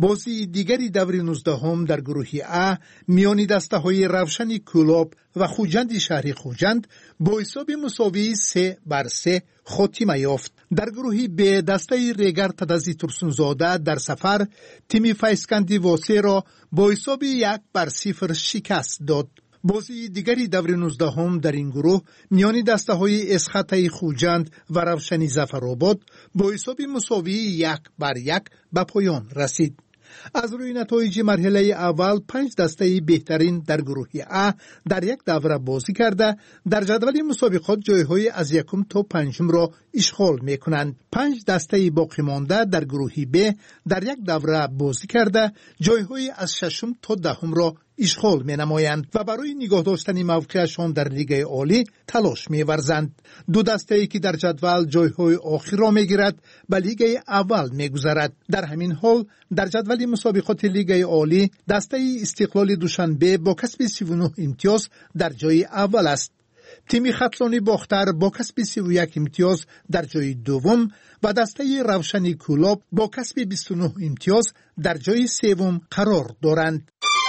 بازی دیگری دور نوزدهم در گروه ا میان دسته‌های روشن کولاب و خوجند شهری خوجند با حساب مساوی سه بر سه خاتمه یافت. در گروه ب دسته ریگر تدزی ترسونزاده در سفر تیم فیسکندی واسه را با حساب یک بر صفر شکست داد. بازی دیگری دور نوزدهم در این گروه میان دسته های اسخطه خوجند و روشنی زفرآباد با حساب مساوی یک بر یک به پایان رسید. از روی نتایج مرحله اول پنج دسته بهترین در گروه ا در یک دوره بازی کرده در جدول مسابقات جایهای از یکم تا پنجم را اشغال می کنند. پنج دسته باقی مانده در گروه ب در یک دوره بازی کرده جایهای از ششم تا دهم را اشغال می نمایند و برای نگاه داشتن موقعشان در لیگ عالی تلاش می ورزند. دو دسته ای که در جدول جایهای آخر را می گیرد به لیگ اول می گذرد. در همین حال در جدول مسابقات لیگ عالی دسته استقلال دوشنبه با کسب سی و نه امتیاز در جای اول است. تیم خطلانی باختر با کسب سی و یک امتیاز در جای دوم و دسته روشنی کولاب با کسب بیست و نه امتیاز در جای سوم قرار دارند.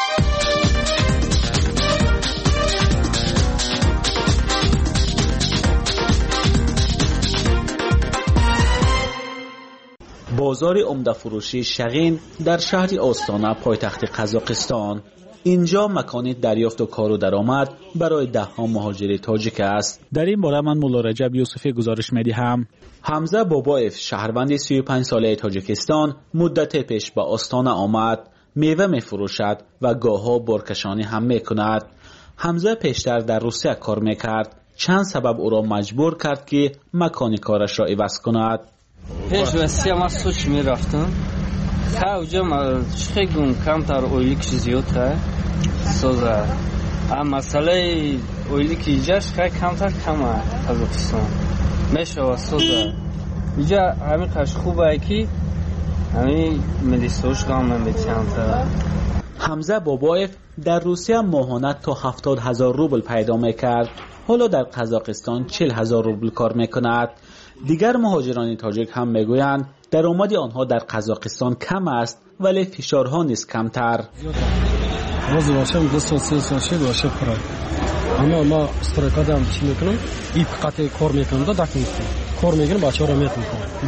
بازار عمده فروشی شغین در شهر آستانه پایتخت قزاقستان. اینجا مکان دریافت و کار و درآمد برای ده ها مهاجر تاجیک است. در این باره من مولا رجب یوسفی گزارش می‌دهم. حمزه بابایف شهروند سی و پنج ساله تاجیکستان مدت پیش به آستانه آمد. میوه می‌فروشد و گاه‌ها بارکشانی هم می‌کند. حمزه پیشتر در روسیه کار می‌کرد. چند سبب او را مجبور کرد که مکان کارش را عوض کند. پیش روسیه ما سوچ می‌رفتم. خواجه ما خیلی کمتر اویلی که زیاد که سوزه. اما مسئله اویلی که ایجاش خیلی کمتر کمه قزاقستان. میشه و سوزه. اینجا همین قش خوبه که همین ملیسوش گام نمیتونم. حمزه بابایف در روسیه ماهانه تا هفتاد هزار روبل پیدا میکرد. حالا در قزاقستان چهل هزار روبل کار میکند. دیگر مهاجران تاجیک هم میگویند درآمد آنها در قزاقستان کم است ولی فشارها نیز کمتر. روز باشم دو سال سه سال شد باشه پرای. اما ما استرایک دادم چی میکنم؟ این فقط کار میکنم داد میکنم. کار میکنم بچه‌ها رو میکنم.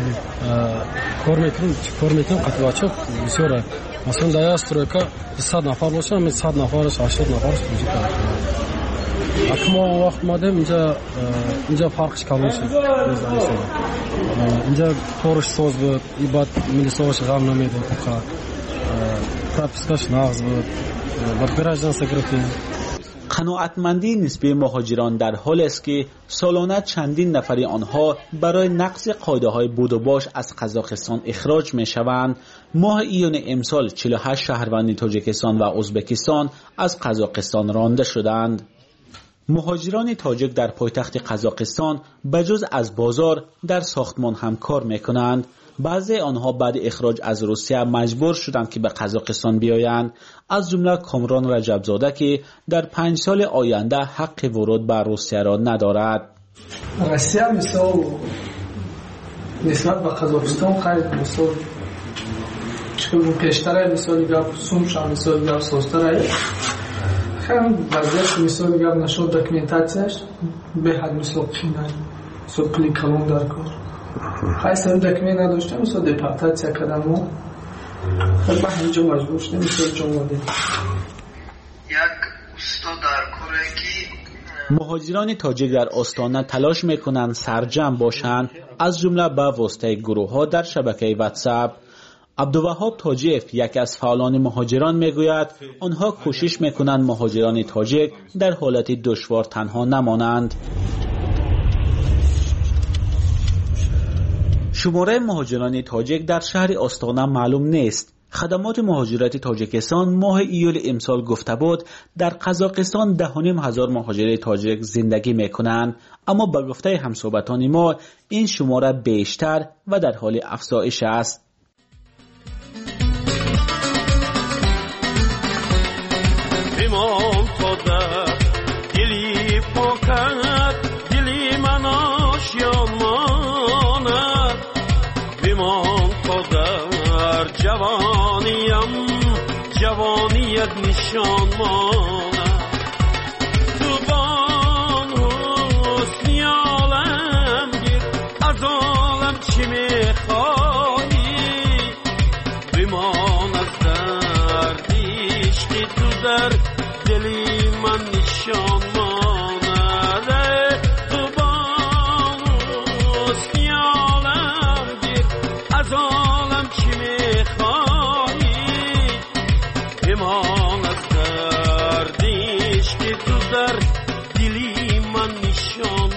کار میکنم کار میکنم قط بچه‌ها بسیار. مثلا در استرایک صد نفر باشه من صد نفرش هشتاد نفرش بودی کار. اما وقت مادم اینجا اینجا فرقش کامل شد. اینجا کارش ساز بود، ایباد ملیساش غم نمیده که پراپسکاش ناقص بود. و گراجان سکرتین. قناعتمندی نسبی مهاجران در حال است که سالانه چندین نفری آنها برای نقض قاعده‌های بود و باش از قزاقستان اخراج می‌شوند. ماه ایون امسال چهل و هشت شهروند تاجیکستان و ازبکستان از قزاقستان رانده شدند. مهاجران تاجیک در پایتخت قزاقستان بجز از بازار در ساختمان هم کار میکنند. بعضی آنها بعد اخراج از روسیه مجبور شدند که به قزاقستان بیایند، از جمله کامران رجبزاده که در پنج سال آینده حق ورود به روسیه را ندارد. روسیه مثال نسبت به قزاقستان خیلی مثال چون پیشتر مثال گپ سومش مثال گپ سوستره خیلی وضعیت مثال گپ نشد داکیومنتاسیش به حد مثال چینه مثال کلی کلون در کار خیلی سر داکیومنت نداشته مثال دیپارتاسیا کردم و خیلی به اینجا مجبور شده مثال جمعه یک استا در کاره که مهاجران تاجیک در آستانه تلاش میکنند سرجم باشند، از جمله به واسطه گروه ها در شبکه واتساپ. عبدالوهاب تاجیف یکی از فعالان مهاجران میگوید آنها کوشش میکنند مهاجران تاجیک در حالت دشوار تنها نمانند. شماره مهاجران تاجیک در شهر آستانه معلوم نیست. خدمات مهاجرت تاجیکستان ماه ایول امسال گفته بود در قزاقستان ده و نیم هزار مهاجر تاجیک زندگی میکنند، اما به گفته همصحبتان ما این شماره بیشتر و در حال افزایش است. بمان خدا دلی پاکت دلی من آشیانمانه بمان خدا جوانیم جوانیت نشان ماند تو بان حسنی عالم گیر از عالم چی میخوایی بمان از دردیش که تو در دلی من نشان ماند تو بان حسنی عالم گیر از عالم چی میخوایی بمان از دردیش که تو در دلی من نشان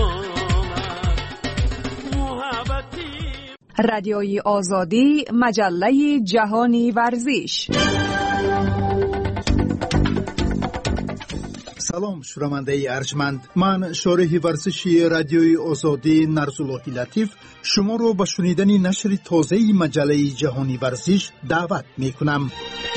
ماند. رادیوی آزادی، مجله جهانی ورزش. سلام شنونده ارجمند، من شارح ورزشی رادیوی آزادی نرزاللهی لطیف شما رو به شنیدن نشر تازه مجله جهانی ورزش دعوت می کنم.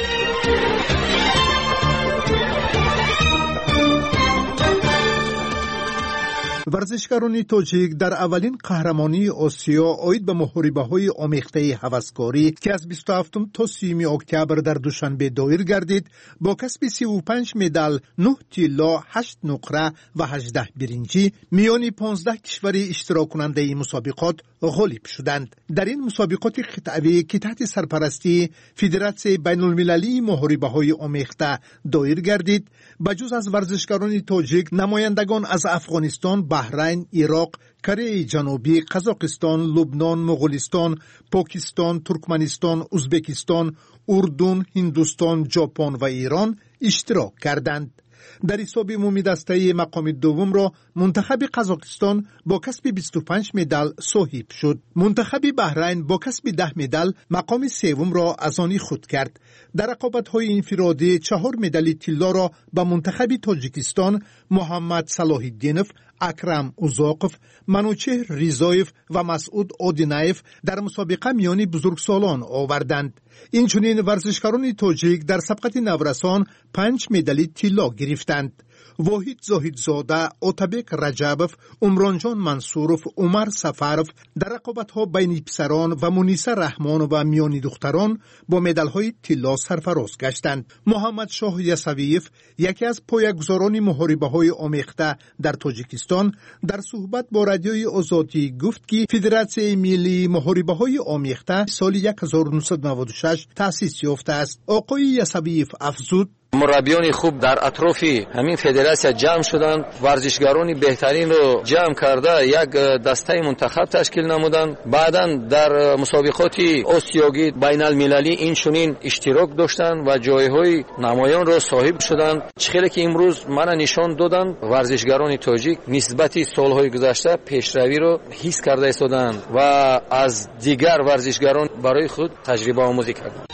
ورزشکاران تاجیک در اولین قهرمانی آسیا آید به محاربه‌های آمیخته هوسکاری که از بیست و هفتم تا سی اکتبر در دوشنبه دایر گردید با کسب سی و پنج مدال، نه طلا، هشت نقره و هجده برنجی میان پانزده کشور اشتراک کننده این مسابقات غالب شدند. در این مسابقات خطابی که تحت سرپرستی فدراسیون بین المللی محاربه‌های آمیخته دایر گردید، بجز از ورزشکاران تاجیک نمایندگان از افغانستان، بحرین، عراق، کره جنوبی، قزاقستان، لبنان، مغولستان، پاکستان، ترکمنستان، ازبکستان، اردن، هندوستان، ژاپن و ایران اشتراک کردند. در حساب عمومی دسته مقام دوم را منتخب قزاقستان با کسب بیست و پنج مدال صاحب شد. منتخب بحرین با کسب ده مدال مقام سوم را از آن خود کرد. در رقابت‌های انفرادی چهار مدال طلا را به منتخب تاجیکستان محمد صلاح الدینов، اکرم اوزاقov، منوچهر ریزایف و مسعود آدینایف در مسابقه میان بزرگسالان آوردند. اینچنین ورزشکاران تاجیک در سبقت نورسان پنج مدال طلا گرفتند. واحد زاهدزاده، اتابک رجبوف، عمرانجان منصوروف، عمر سفرов در رقابت‌ها بین پسران و منیسه رحمان و میانی دختران با مدال‌های طلا سرفراز گشتند. محمد شاه یسویف، یکی از پایه‌گذاران محاربه‌های آمیخته در تاجیکستان، در صحبت با رادیوی آزادی گفت که فدراسیون ملی محاربه‌های آمیخته سال هزار و نهصد و نود و شش تأسیس یافته است. آقای یسویف افزود: مربیان خوب در اطراف همین فدراسیون جمع شدند، ورزشکاران بهترین رو جمع کرده یک دسته منتخب تشکیل نمودند. بعداً در مسابقات آسیایی بین المللی این چنین اشتراک داشتند و جایهای نمایان را صاحب شدند. چخیلی که امروز من نشان دادند ورزشکاران تاجیک نسبت سالهای گذشته پیشروی را حس کرده ایستادند و از دیگر ورزشکاران برای خود تجربه آموزی کردند.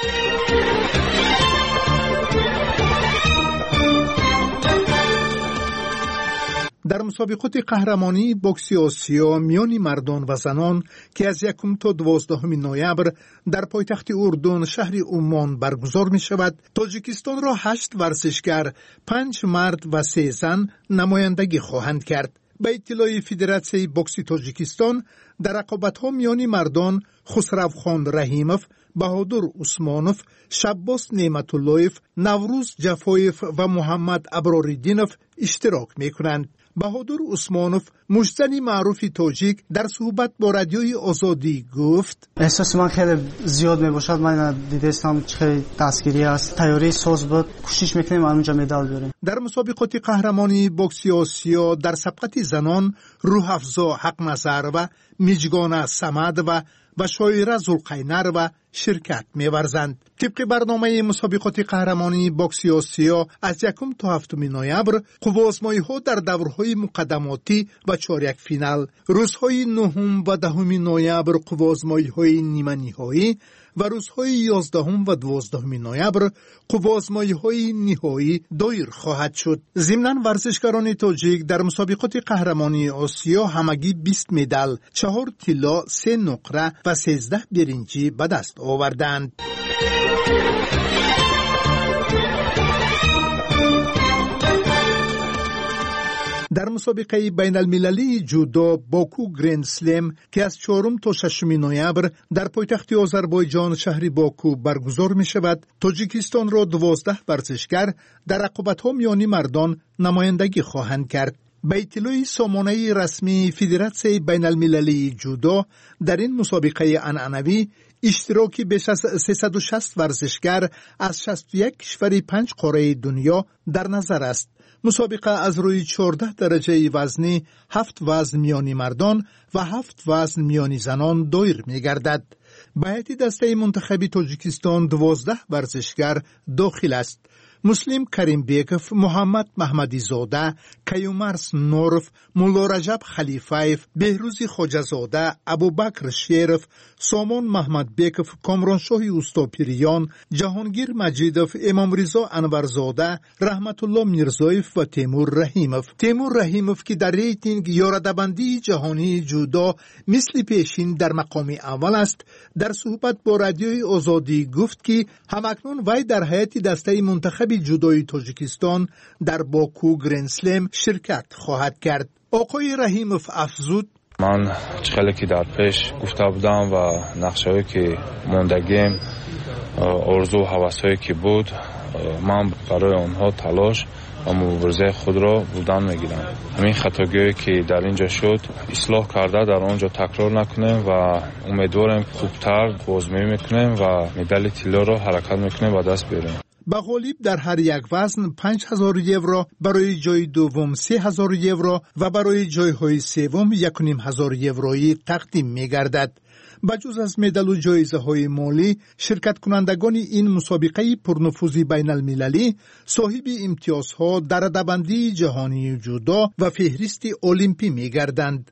در مسابقات قهرمانی بوکس آسیا میان مردان و زنان که از یکم تا دوازدهم نوامبر در پایتخت اردن شهر عمان برگزار می شود، تاجیکستان را هشت ورزشکار، پنج مرد و سه زن نمایندگی خواهند کرد. به اطلاع فدراسیون بوکس تاجیکستان در رقابت‌ها میان مردان خسروخان رحیموف، بهادر عثمانوف، شباس نعمتاللهیف، نوروز جفایف و محمد ابراریدینوف اشتراک می کنند. بهادر عثمانوف، مجزنی معروف تاجیک، در صحبت با رادیوی آزادی گفت: احساس من خیلی زیاد می باشد. من دیدستم خیلی دستگیری است. تیاری ساز بود. کوشش میکنیم اونجا مدال بیاریم. در مسابقات قهرمانی بوکس آسیا در سبقت زنان روح‌افزا حق‌نظر و میجگان صمد و و شاعره زلقینر و شرکت می‌ورزند. طبق برنامه مسابقات قهرمانی بوکس آسیا از یکم تا هفتم نوامبر قوازمایی‌ها در دورهای مقدماتی و چهارک فینال، روزهای نهم و دهم نوامبر قوازمایی‌های نیمه نهایی و روزهای یازدهم و دوازدهم نوامبر قوازمایی‌های نهایی دایر خواهد شد. ضمناً ورزشکاران تاجیک در مسابقات قهرمانی آسیا همگی بیست مدال، چهار طلا، سه نقره و سیزده برنجی به دست آوردند. در مسابقه بین المللی جودو باکو گرند سلم که از چهارم تا ششم نوامبر در پایتخت آذربایجان شهر باکو برگزار می شود، تاجیکستان را دوازده ورزشگر در رقابت‌ها میانی مردان نمایندگی خواهند کرد. به اطلاع سامانه رسمی فدراسیون بین المللی جودو، در این مسابقه عنعنوی اشتراکی بیش از سیصد و شصت ورزشگر از شصت و یک کشور پنج قاره دنیا در نظر است. مسابقه از روی چهارده درجه وزنی، هفت وزن میانی مردان و هفت وزن میانی زنان دایر می گردد. به هیئت دسته منتخبی تاجیکستان دوازده ورزشگر داخل است. مسلم کریم بیکف، محمد محمدی زاده، کیومرس نورف، مولا رجب خلیفایف، بهروز خواجه زاده، ابوبکر شیرف، سامان محمد بیکف، کامرانشاه اوستاپیریان، جهانگیر مجیدف، امام رضا انورزاده، رحمت الله میرزایف و تیمور رحیمف. تیمور رحیمف که در ریتینگ یارده جهانی جودو مثل پیشین در مقام اول است، در صحبت با رادیوی آزادی گفت که همکنون وی در هیئت دسته منتخب جودوی تاجیکستان در باکو گرند سلم شرکت خواهد کرد. آقای رحیموف افزود: من خیلی که در پیش گفته بودم و نقشه‌ای که موندگیم، آرزو و هوس‌هایی که بود، من برای آنها تلاش و مبارزه خود را بودن میگیرم. همین خطاگیری که در اینجا شد اصلاح کرده در آنجا تکرار نکنیم و امیدوارم خوبتر بازجویی میکنیم و مدال طلا را حرکت میکنیم و دست بیاریم. به غالب در هر یک وزن پنج هزار یورو، برای جای دوم سه هزار یورو و برای جایهای سوم یک و نیم هزار یورویی تقدیم می گردد. بجز از مدال و جایزه های مالی، شرکت کنندگان این مسابقه پرنفوذی بین المللی صاحب امتیازها در رده‌بندی جهانی جودو و فهرست المپی می گردند.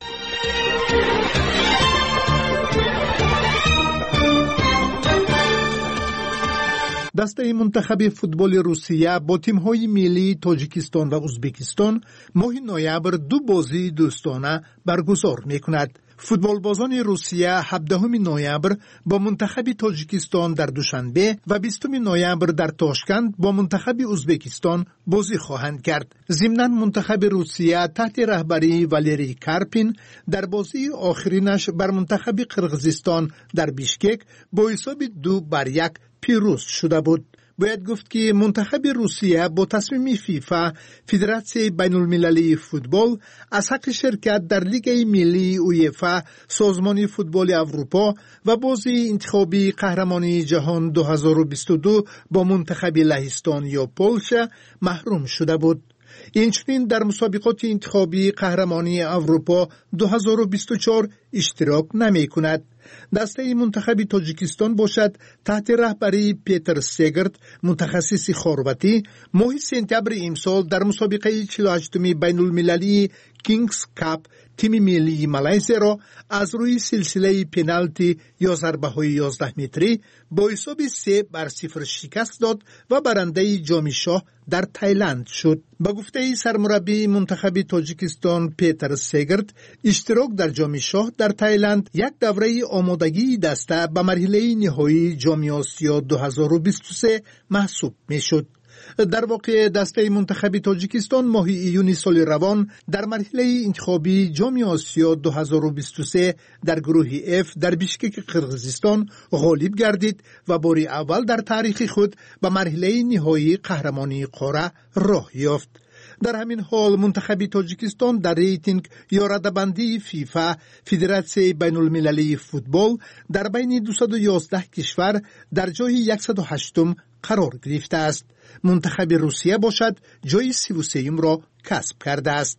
دسته منتخب فوتبال روسیه با تیم‌های ملی تاجیکستان و ازبکستان ماه نوامبر دو بازی دوستانه برگزار می‌کند. فوتبالبازان روسیه هفدهم نوامبر با منتخب تاجیکستان در دوشنبه و بیستم نوامبر در تاشکند با منتخب ازبکستان بازی خواهند کرد. ضمناً منتخب روسیه تحت رهبری والری کارپین در بازی آخرینش بر منتخب قرقیزستان در بیشکک با حساب دو بر یک پیروز شده بود. باید گفت که منتخب روسیه با تصمیم فیفا، فدراسیون بین المللی فوتبال، از حق شرکت در لیگ ملی اویفا، سازمان فوتبال اروپا و بازی انتخابی قهرمانی جهان دو هزار و بیست و دو با منتخب لهستان یا پولشا محروم شده بود. اینچنین در مسابقات انتخابی قهرمانی اروپا دو هزار و بیست و چهار اشتراک نمی کند. دسته منتخب تاجیکستان باشد تحت رهبری پیتر سگرت، متخصص خارواتی، ماه سپتامبر امسال در مسابقه چهل و هشتم بین المللی کینگز کاپ تیم ملی مالایزیا را از روی سلسله پنالتی یا ضربه های یازده متری با حساب سه بر صفر شکست داد و برنده جام شاه در تایلند شد. با گفته سرمربی منتخب تاجیکستان پیتر سگرت، اشتراک در جام شاه در تایلند یک دوره آمادگی دسته به مرحله نهایی جام آسیا دو هزار و بیست و سه محسوب می شد. در واقع دسته منتخب تاجیکستان ماه ایون سال روان در مرحله انتخابی جام آسیا دو هزار و بیست و سه در گروه اف در بیشکک قرقیزستان غالب گردید و بار اول در تاریخ خود به مرحله نهایی قهرمانی قاره راه یافت. در همین حال منتخب تاجیکستان در ریتینگ یا رده‌بندی فیفا، فدراسیون بین المللی فوتبال، در بین دویست و یازده کشور در جای صد و هشتم قرار گرفته است. منتخب روسیه باشد جای سی و سه را کسب کرده است.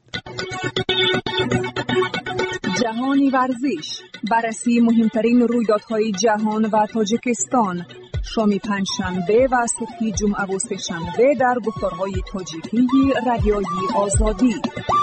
جهانی ورزش، بررسی مهمترین رویدادهای جهان و تاجیکستان، شام پنجشنبه و صبح جمعه و سه‌شنبه در گفتارهای تاجیکی رادیوی آزادی.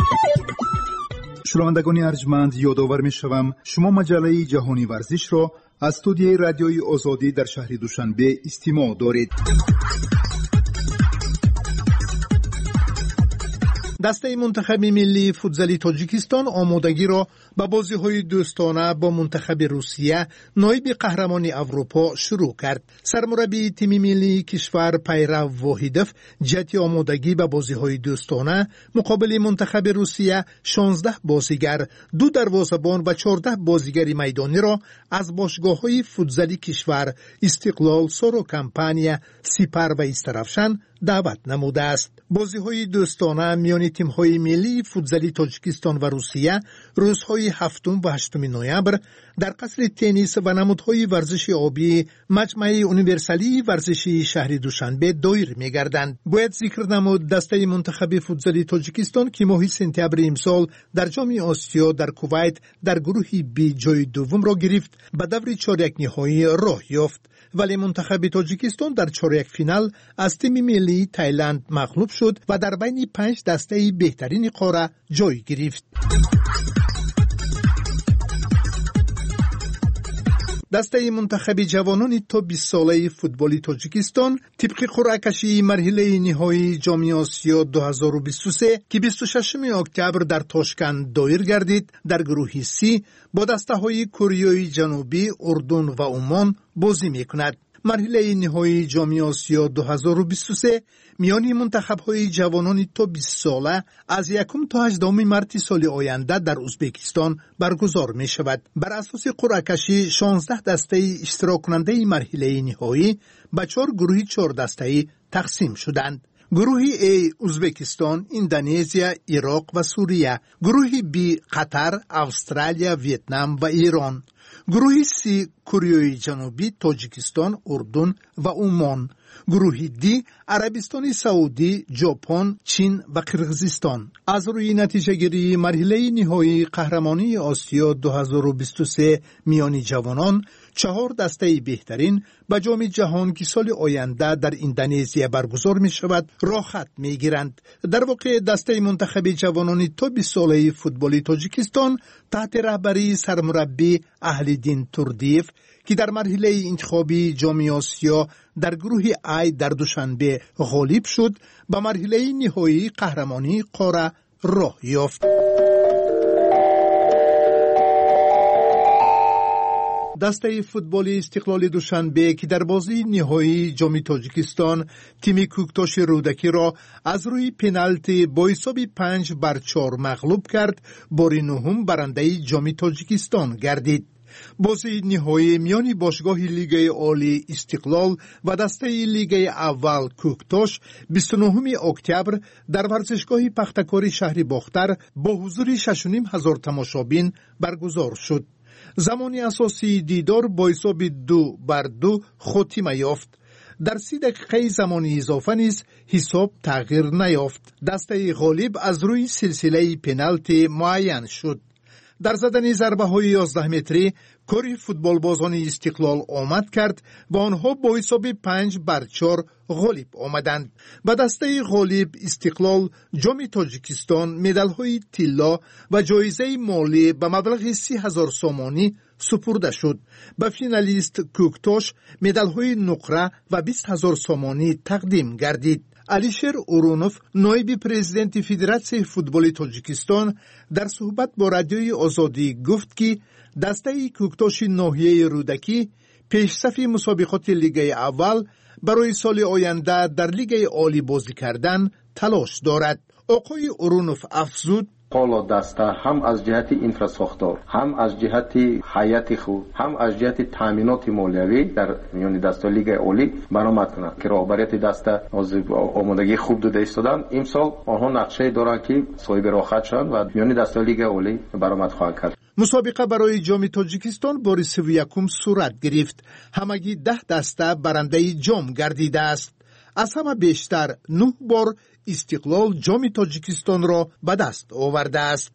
شنوندگان ارجمند، یادآور می‌شوم شما مجله جهانی ورزش را از استودیوی رادیوی آزادی در شهر دوشنبه استماع دارید. دسته منتخب ملی فوتزالی تاجیکستان آمادگی را به بازی‌های دوستانه با منتخب روسیه نایب قهرمان اروپا شروع کرد. سرمربی تیم ملی کشور پیرو واحدوف جهت آمادگی به بازی‌های دوستانه مقابل منتخب روسیه شانزده بازیگر، دو دروازه‌بان و چهارده بازیگر میدانی را از باشگاه‌های فوتزالی کشور استقلال، سورو کمپانیا، سپر و استرافشان دعوت نموده است. بازی‌های دوستانه میان تیم‌های ملی فوتزالی تاجیکستان و روسیه روزهای هفتم و هشتم نوامبر در قصر تنیس و نمودهای ورزش آبی مجمع یونیورسالی ورزشی شهر دوشنبه دایر می‌گردند. باید ذکر نمود دسته منتخب فوتزالی تاجیکستان که ماه سپتامبر امسال در جام آسیا در کویت در گروه بی جای دوم را گرفت به دور چهارک نهایی راه یافت، ولی منتخب تاجیکستان در چهارک فینال از تیم ملی تایلند مغلوب شد و در بین پنج دسته بهترین قاره جای گرفت. دسته منتخب جوانان تا بیست ساله فوتبال تاجیکستان طبق قرعه کشی مرحله نهایی جام آسیا دو هزار و بیست و سه که بیست و ششم اکتبر در تاشکند دایر گردید در گروه سی با دسته های کره جنوبی، اردن و عمان بازی میکند. مرحله نهایی جام آسیا دو هزار و بیست و سه میان منتخب‌های جوانان تا بیست ساله از یکم تا هجدهم مارس سال آینده در ازبکستان برگزار می شود. بر اساس قرعه کشی شانزده دسته اشتراک کننده مرحله نهایی به چهار گروه چهار دسته‌ای تقسیم شدند. گروه A ازبکستان، اندونزیا، عراق و سوریه. گروه B قطر، استرالیا، ویتنام و ایران. گروه C کره جنوبی، تاجیکستان، اردن و عمان. گروه دی عربستان سعودی، ژاپن، چین و قرقیزستان. از روی نتیجه گیری مرحله نهایی قهرمانی آسیا دو هزار و بیست و سه میان جوانان چهار دسته بهترین به جام جهان که سال آینده در اندونزیا برگزار می شود راه خط می گیرند. در واقع دسته منتخب جوانان تا بیست ساله فوتبال تاجیکستان تحت رهبری سرمربی اهل‌دین توردیف که در مرحله انتخابی جام آسیا در گروه ای در دوشنبه غالب شد به مرحله نهایی قهرمانی قاره راه یافت. دسته فوتبال استقلال دوشنبه که در بازی نهایی جام تاجیکستان تیم کوکتاش رودکی را از روی پنالتی با حساب پنج بر چهار مغلوب کرد، بار نهم برنده جام تاجیکستان گردید. بازی نهایی میان باشگاه لیگ عالی استقلال و دسته لیگ اول کوکتاش بیست و نهم اکتبر در ورزشگاه پختکاری شهر باختر با حضور شش و نیم هزار تماشابین برگزار شد. زمان اساسی دیدار با حساب دو بر دو خاتمه یافت. در سی دقیقه زمان اضافه نیز حساب تغییر نیافت. دسته غالب از روی سلسله پنالتی معین شد. در زدن ضربه های یازده متری کاری فوتبال بازان استقلال آمد کرد و آنها با حساب پنج بر چهار غالب آمدند. به دسته غالب استقلال جام تاجیکستان مدال های طلا و جایزه مالی به مبلغ سی هزار سومانی سپرده شد. به فینالیست کوکتاش مدال های نقره و بیست هزار سومانی تقدیم گردید. علیشیر اورونوف نایب پرزیدنت فدراسیون فوتبال تاجیکستان در صحبت با رادیوی آزادی گفت که دسته کوکتاش ناحیه رودکی پیشصف مسابقات لیگ اول برای سال آینده در لیگ عالی بازی کردن تلاش دارد. آقای اورونوف افزود حالا دسته هم از جهت اینفراساختار، هم از جهت حیات خوب، هم از جهت تامینات مالیوی در میان دسته لیگ عالی برآمد کنند که رهبریت دسته از آمادگی خوب داده ایستادند. امسال آنها نقشه دارند که صاحب راحت شوند و میان دسته لیگ عالی برآمد خواهند کرد. مسابقه برای جام تاجیکستان بار سی و یکم صورت گرفت. همگی ده دسته برنده جام گردیده است. از همه بیشتر نه بار استقلال جام تاجیکستان را به دست آورده است.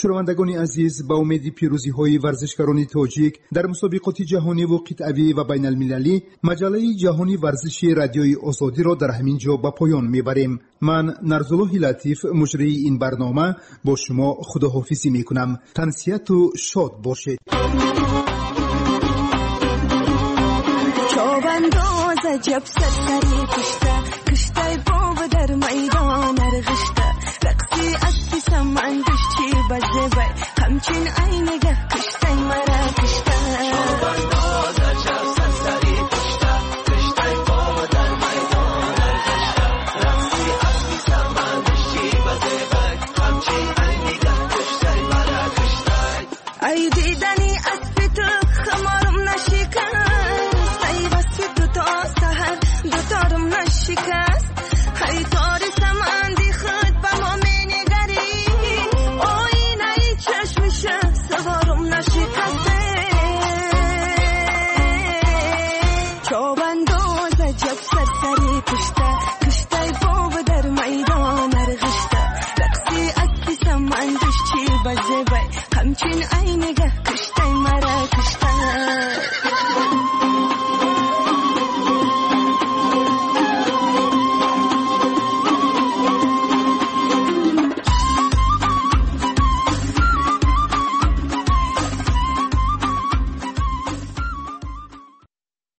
شنوندگان عزیز، با امید پیروزی های ورزشکاران تاجیک در مسابقات جهانی و قطعی و بین المللی، مجله جهانی ورزشی رادیوی آزادی را در همین جا به پایان میبریم. من نرزالله لطیف مجری این برنامه با شما خداحافظی میکنم. تنسیت و شاد باشید. چوبنداز جب سری کشته کشته باب در میدان رغشته رقصی استی سمندش چی بزبه همچین عینگه